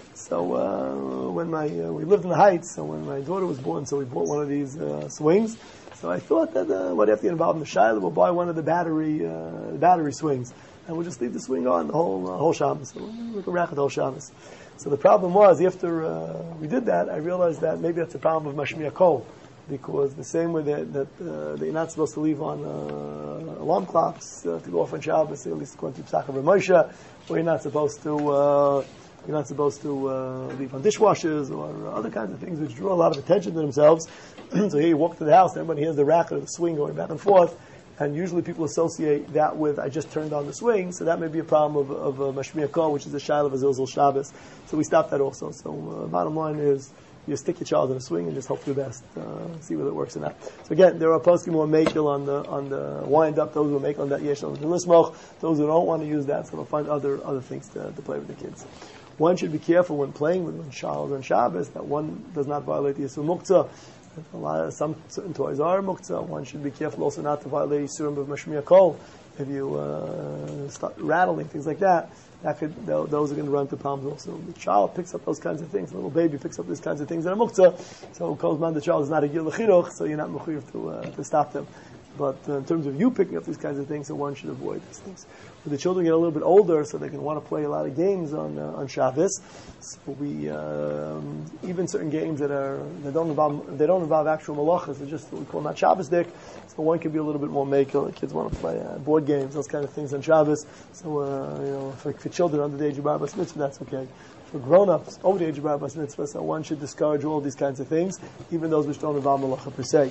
So uh, when my uh, we lived in the Heights, so when my daughter was born, so we bought one of these uh, swings. So I thought that uh, what if you get involved in the shaila, we'll buy one of the battery uh, battery swings, and we'll just leave the swing on the whole uh, whole Shabbos. So we can rack the whole Shabbos. So the problem was after uh, we did that, I realized that maybe that's a problem of mashmiya kol, because the same way that that, uh, that you're not supposed to leave on uh, alarm clocks uh, to go off on Shabbos, at least according to Psach of Moshe, or you're not supposed to. Uh, You're not supposed to uh, leave on dishwashers or uh, other kinds of things which draw a lot of attention to themselves. So here you walk to the house, and everybody hears the racket of the swing going back and forth, and usually people associate that with, I just turned on the swing, so that may be a problem of, of uh, Mashmiya Kol, which is the shaila of Azilzal Shabbos. So we stopped that also. So uh, bottom line is, you stick your child in a swing and just hope for the best, uh, see whether it works or not. So again, there are poskim who are makel on the on the wind up, those who are makel on that yesh on the lismoch, those who don't want to use that, so they'll find other other things to, to play with the kids. One should be careful when playing with one child on Shabbos that one does not violate the Yisur Muktzah. A lot of, some certain toys are Muktzah. One should be careful also not to violate Yisurim of Mashmiya Kol. If you uh, start rattling, things like that, that could, those are going to run into problems also. The child picks up those kinds of things. The little baby picks up these kinds of things that are Muktzah. So Kol Zman the child is not a Gil L'chiruch, so you're not mechuyev to, uh, to stop them. But uh, in terms of you picking up these kinds of things, so one should avoid these things. When the children get a little bit older, so they can want to play a lot of games on uh, on Shabbos. So we um, even certain games that are they don't involve they don't involve actual malachas. They're just what we call not Shabbosdik. So one can be a little bit more makel. The kids want to play uh, board games, those kind of things on Shabbos. So uh, you know, for, for children under the age of bar bas mitzvah, that's okay. For grown-ups over the age of bar bas mitzvah, so one should discourage all these kinds of things, even those which don't involve malacha per se.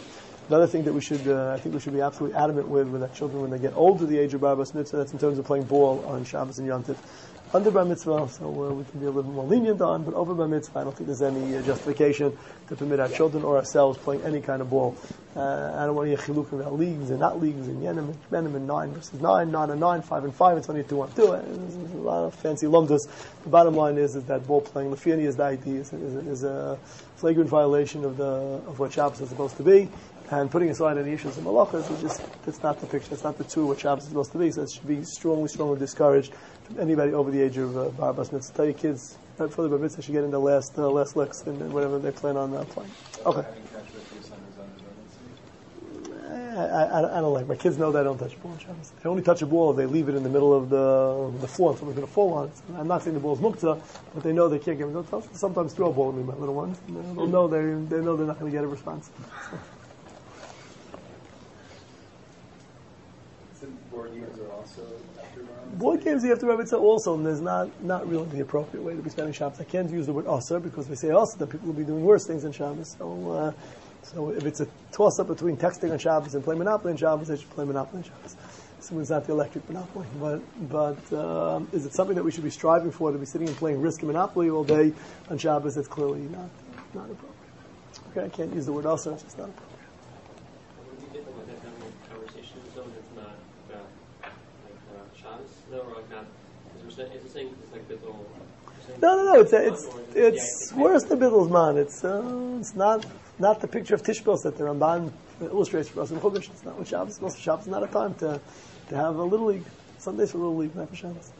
Another thing that we should, uh, I think we should be absolutely adamant with, with our children when they get older, the age of bar bas mitzvah, that's in terms of playing ball on Shabbos and Yom Tov. Under bar mitzvah, so uh, we can be a little more lenient on, but over bar mitzvah, I don't think there's any uh, justification to permit our children or ourselves playing any kind of ball. Uh, I don't want to hear chilukim about leagues and not leagues, and yenim and menim and nine versus nine, nine and nine, five and five, it's only two on two. There's a lot of fancy lumdas. The bottom line is, is that ball playing, Lefiani is the idea, is, is, is a flagrant violation of the of what Shabbos is supposed to be. And putting aside any issues in malachas, it's just, that's not the picture, it's not the true what Shabbos is supposed to be, so it should be strongly, strongly discouraged from anybody over the age of uh, bar bas mitzvah. Tell your kids, right before the bar mitzvah, should get in the last, uh, last licks and, and whatever they plan on uh, playing. Okay. I, I, I don't like, my kids know that I don't touch a ball on Shabbos. They only touch a ball if they leave it in the middle of the the floor and someone's going to fall on it. So I'm not saying the ball is muktzah, but they know they can't give it. They'll sometimes throw a ball at me, my little ones. And they'll know they they know they're not going to get a response. So. Board games are also after Bar Board games you have to Bar Mitzvah also, and there's not, not really the appropriate way to be spending Shabbos. I can't use the word Aser because we say Aser, that people will be doing worse things in Shabbos. So, uh, so if it's a toss-up between texting on Shabbos and playing Monopoly on Shabbos, they should play Monopoly on Shabbos. So it's not the electric Monopoly. But, but um, is it something that we should be striving for, to be sitting and playing Risky Monopoly all day on Shabbos? That's clearly not, not appropriate. Okay, I can't use the word Aser, it's just not appropriate. No, or like not. Is it saying it's like Bittul? No, no, no. It's it's it's worse than Bittel's man. It's uh, it's not not the picture of Tishbos that the Ramban illustrates for us in Chumash. It's not what Shabbos is supposed to. Shabbos is not a time to to have a little league. Sundays for little league, not for Shabbos.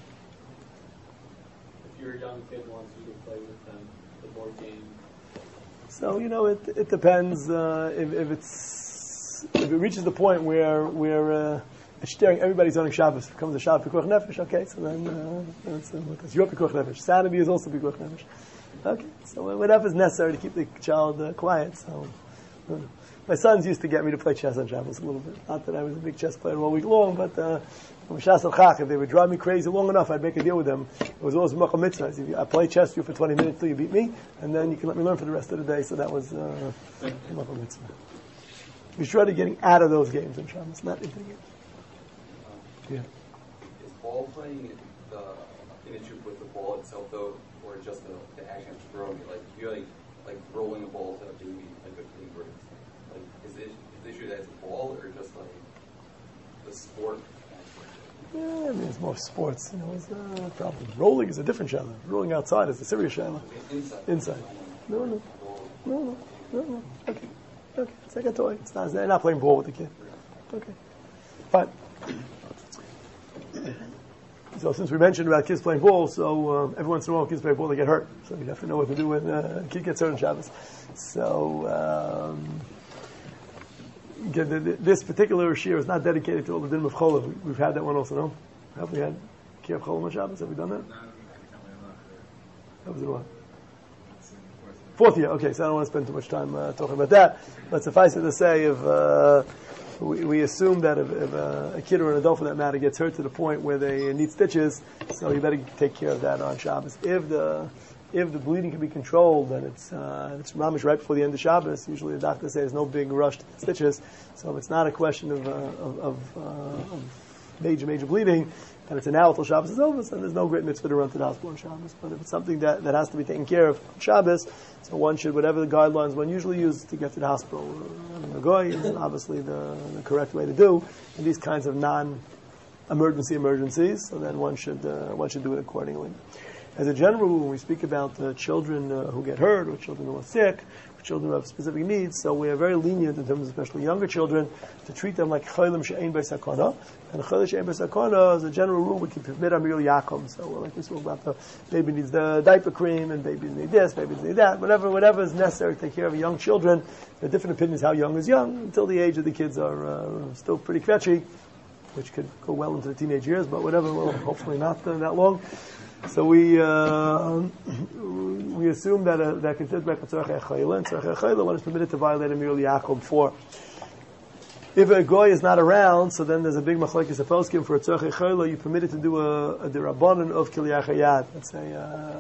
If you're a young kid wants you to play with them, the board game. So you know, it it depends uh, if if it's if it reaches the point where where. Uh, Sharing everybody's owning Shabbos becomes a Shabbos Pikuach Nefesh. Okay, so then uh, that's, uh, because your Pikuach Nefesh, Sanity is also Pikuach Nefesh. Okay, so whatever is necessary to keep the child uh, quiet. So uh, my sons used to get me to play chess on Shabbos a little bit. Not that I was a big chess player all week long, but uh, Shas al Chach, if they would drive me crazy long enough, I'd make a deal with them. It was always Macha Mitzvah. I play chess with you for twenty minutes till you beat me, and then you can let me learn for the rest of the day. So that was uh, Macha Mitzvah. We started getting out of those games on Shabbos, not into the games. Yeah. Is ball playing the, an issue with the ball itself, though, or just the, the action of throwing it? Like, if you're like, like rolling a ball to do like a clean break, like, is the, is the issue that it's a ball, or just like the sport? Yeah, I mean, it's more sports. You know, it's not a problem. Rolling is a different shayla. Rolling outside is a serious shayla. Inside. Inside. No, no, no, no, no, no. Okay, okay. It's like a toy. It's not. They're not playing ball with the kid. Okay, fine. So since we mentioned about kids playing ball, so um, every once in a while kids play ball, they get hurt. So you have to know what to do when uh, a kid gets hurt on Shabbos. So um, again, the, the, this particular shir is not dedicated to all the din of Cholev. We, we've had that one also, no? Have we had Kiyah Cholev on Shabbos? Have we done that? That was in what? Fourth year. Okay, so I don't want to spend too much time uh, talking about that. But suffice it to say, if uh, we, we assume that if, if uh, a kid or an adult, for that matter, gets hurt to the point where they need stitches, so you better take care of that on Shabbos. If the if the bleeding can be controlled and it's uh, it's mamish right before the end of Shabbos, usually the doctor says no big rush to stitches. So if it's not a question of uh, of, of, uh, of major major bleeding, and it's an hour till Shabbos is over, so there's no great mitzvah to run to the hospital on Shabbos. But if it's something that, that has to be taken care of on Shabbos, so one should, whatever the guidelines one usually uses to get to the hospital, uh, Goy is obviously the, the correct way to do in these kinds of non-emergency emergencies. So then one should uh, one should do it accordingly. As a general rule, when we speak about uh, children uh, who get hurt or children who are sick, or children who have specific needs, so we are very lenient in terms of especially younger children to treat them like cholim she'ein b'sakana. And cholim she'ein b'sakana, as a general rule, we can permit amir yakum. So like we spoke about, the baby needs the diaper cream, and babies need this, babies need that, whatever whatever is necessary to take care of young children. There are different opinions how young is young, until the age of the kids are uh, still pretty kvetchy, which could go well into the teenage years, but whatever, well, hopefully not uh, that long. So we uh, we assume that uh, that considered by tzarech chayla, and tzarech chayla, one is permitted to violate a Mirul Yaakov for. If a goy is not around, so then there's a big machlekes poskim for a tzarech chayla. You permitted to do a, a derabbanan of kiliyach hayad. Let's say uh,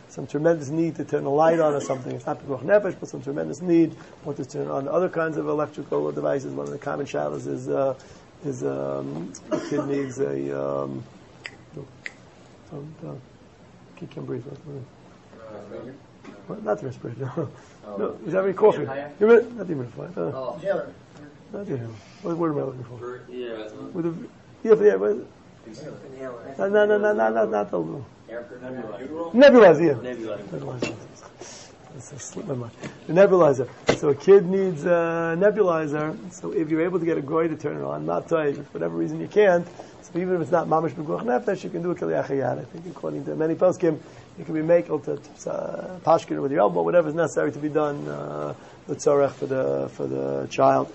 some tremendous need to turn a light on or something. It's not pikuach nefesh, but some tremendous need, or to turn on other kinds of electrical devices. One of the common shadows is uh, is um, a kid needs a um, um, uh, kid can breathe. What? Not the respirator. No, Oh. no. He's having coffee. You're right. Not even a uh, Oh. Not even. What word am I looking for? Yeah. With a yeah, yeah. But, no, no, no, no, no, not not the Nebulizer. nebulizer. Yeah. Nebulizer. Nebulizer. That's a slip my mind. The nebulizer. So a kid needs a nebulizer. So if you're able to get a goy to turn it on, not tight, for whatever reason you can't. So even if it's not mamish b'guach nefesh, you can do a kili achayad. I think according to many poskim, you can be makel to uh, pashkin with your elbow, whatever is necessary to be done uh, the tzorech for the for the child.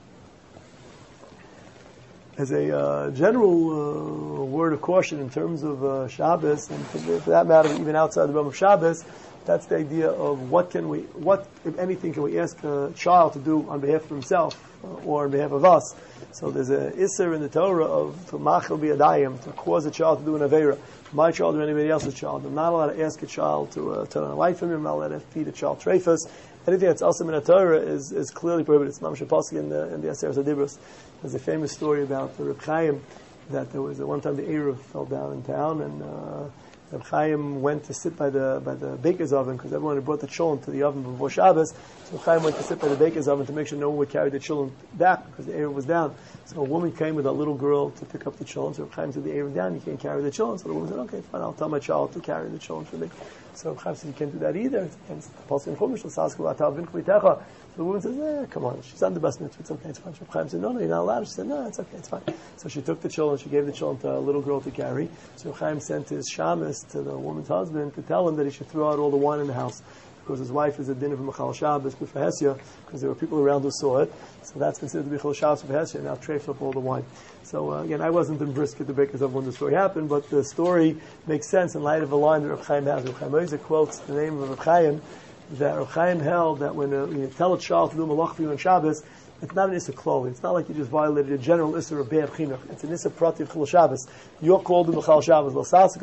As a uh, general uh, word of caution in terms of uh, Shabbos, and for, for that matter, even outside the realm of Shabbos, that's the idea of what can we, what, if anything, can we ask a child to do on behalf of himself uh, or on behalf of us. So there's a isser in the Torah of to machel biyadayim, to cause a child to do an avera, my child or anybody else's child. I'm not allowed to ask a child to uh, turn on a light from him. I'm not allowed to feed a child treifas. Anything that's also in the Torah is, is clearly prohibited. It's mamash pasuk in the in the Aseret Adibros. There's a famous story about the Reb Chaim that there was a, one time the Eruv fell down in town, and uh, Reb Chaim went to sit by the by the baker's oven because everyone had brought the children to the oven before Shabbos. So Reb Chaim went to sit by the baker's oven to make sure no one would carry the children back because the Eruv was down. So a woman came with a little girl to pick up the children. So Reb Chaim said, the Eruv down, you can't carry the children. So the woman said, okay, fine, I'll tell my child to carry the children for me. So Reb Chaim said, you can't do that either. It's against the Pasuk in Chumash. So the woman says, eh, come on, she's on the best mitzvah, it's okay, it's fine. Reb Chaim said, no, no, you're not allowed. She said, no, it's okay, it's fine. So she took the children, she gave the children to a little girl to carry. So Reb Chaim sent his shamus to the woman's husband to tell him that he should throw out all the wine in the house, because his wife is a din of Machal Shabbos with Hesia, because there were people around who saw it. So that's considered to be Chol Shabbos with Hesia, and now trafed up all the wine. So uh, again, I wasn't in brisk at the baker's of when the story happened, but the story makes sense in light of a line that Reb Chaim has. Reb Chaim Oizer quotes the name of Reb Chaim, that Reb Chaim held that when, uh, when you tell a child to do malach for you on Shabbos, it's not an issa kloli. It's not like you just violated a general issa of be'er chinuch. It's an issa prati of chol Shabbos. You're called to mechal Shabbos.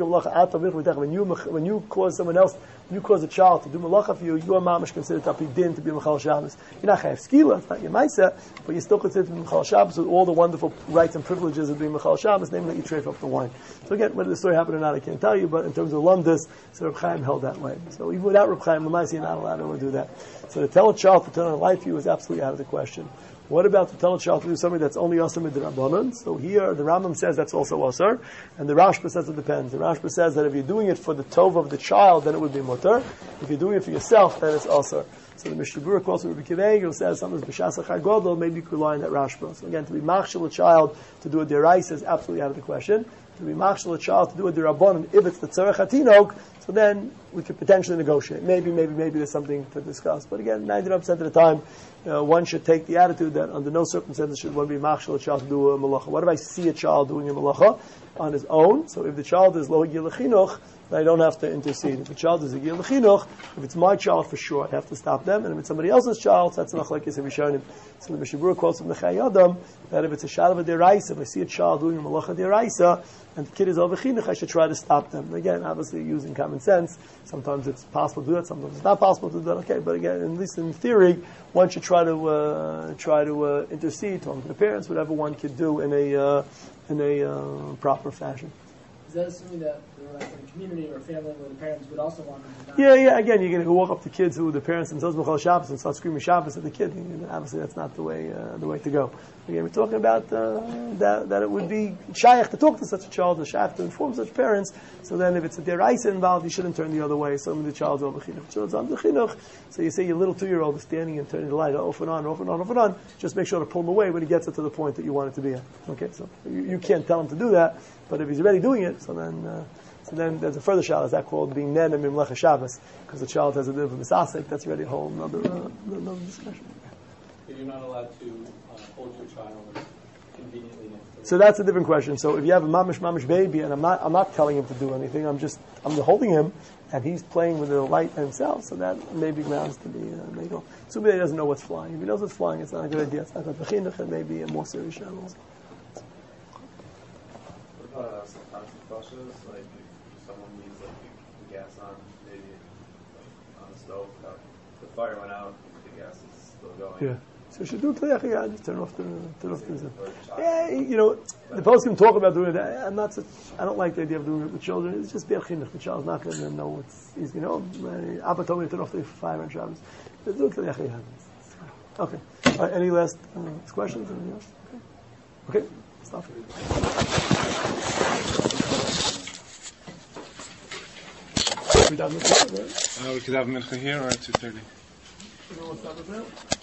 When you when you cause someone else, when you cause a child to do malacha for you, you are mamish considered to be din to be mechal Shabbos. You're not chayav skila. It's not your ma'aseh, but you're still considered to be mechal Shabbos with all the wonderful rights and privileges of being mechal Shabbos, namely that you treif up the wine. So again, whether the story happened or not, I can't tell you. But in terms of lumdus, so Reb Chaim held that way. So even without Reb Chaim, l'maaseh, you're not allowed to do that. So to tell a child to turn on a light for you is absolutely out of the question. What about to tell a child to do something that's only asr midrabanan? So here the Rambam says that's also asr, and the Rashba says it depends. The Rashba says that if you're doing it for the tov of the child, then it would be mutar. If you're doing it for yourself, then it's asr. So the Mishnah Berurah quotes Rabbi Akiva Eiger says something's b'shas achar godol, maybe you could rely on that Rashba. So again, to be machshel a child to do a deraisa is absolutely out of the question. To be machshel a child to do a derabanan, if it's the tzarech hatinok, so then we could potentially negotiate. Maybe, maybe, maybe there's something to discuss. But again, ninety-nine percent of the time, uh, one should take the attitude that under no circumstances should one be machshel a child to do a malacha. What if I see a child doing a malacha on his own? So if the child is lo hagil lechinuch, then I don't have to intercede. If the child is hagil lechinuch, if it's my child for sure, I have to stop them. And if it's somebody else's child, that's machlekes rishonim. So the Mishnah Berurah quotes from the Chai Adam that if it's a shalav deraisa, if I see a child doing a malacha deraisa, and the kid is over chinuch, I should try to stop them. And again, obviously using common sense. Sometimes it's possible to do that, sometimes it's not possible to do that. Okay, but again, at least in theory, one should try to uh, try to uh, intercede, talk to the parents, whatever one could do in a uh, in a uh, proper fashion. Is that assuming that there were like a community or a family where the parents would also want them to not? Yeah, yeah. Again, you're going to go walk up to kids who the parents themselves mechal Shabbos and start screaming Shabbos at the kid. And obviously, that's not the way uh, the way to go. Again, we're talking about uh, that that it would be shaykh to talk to such a child, or shaykh to inform such parents. So then, if it's a deraisa involved, you shouldn't turn the other way. So when the child's over chinuch, the child's under chinuch. So you say your little two-year-old is standing and turning the light off and on, off and on, off and on. Just make sure to pull him away when he gets it to the point that you want it to be at. Okay, so you, you can't tell him to do that, but if he's already doing it, so then. Uh, So then there's a further shal, is that called being nen and mimlecha Shabbos, because the child has a bit of a misasek. That's already a whole another, uh, another discussion. But you're not allowed to uh, hold your child conveniently next to So that's a different question. So if you have a mamish mamish baby, and I'm not I'm not telling him to do anything, I'm just I'm holding him, and he's playing with the light himself. So that may be grounds to be uh, legal. Assuming he doesn't know what's flying. If he knows what's flying, it's not a good idea. It's not good for chinuch, and maybe a more serious shal also. What about uh, sometimes the questions, like if someone needs like the gas on, maybe on the stove. Without, the fire went out, the gas is still going. Yeah. So you should do Tliach Yad, just turn off the, turn off the, yeah, you know, the post can talk about doing that. I'm not such, I don't like the idea of doing it with children. It's just Be'er Chinuch. The child's not going to know what's, he's going to know, Abba told me to turn off the fire on Shabbos. Let's do Tliach Yad. Okay. All right, any last uh, questions? Anything else? Okay. Okay. Stop. We done with that, right? Uh, we could have mincha here or at two thirty. You know what's up with that?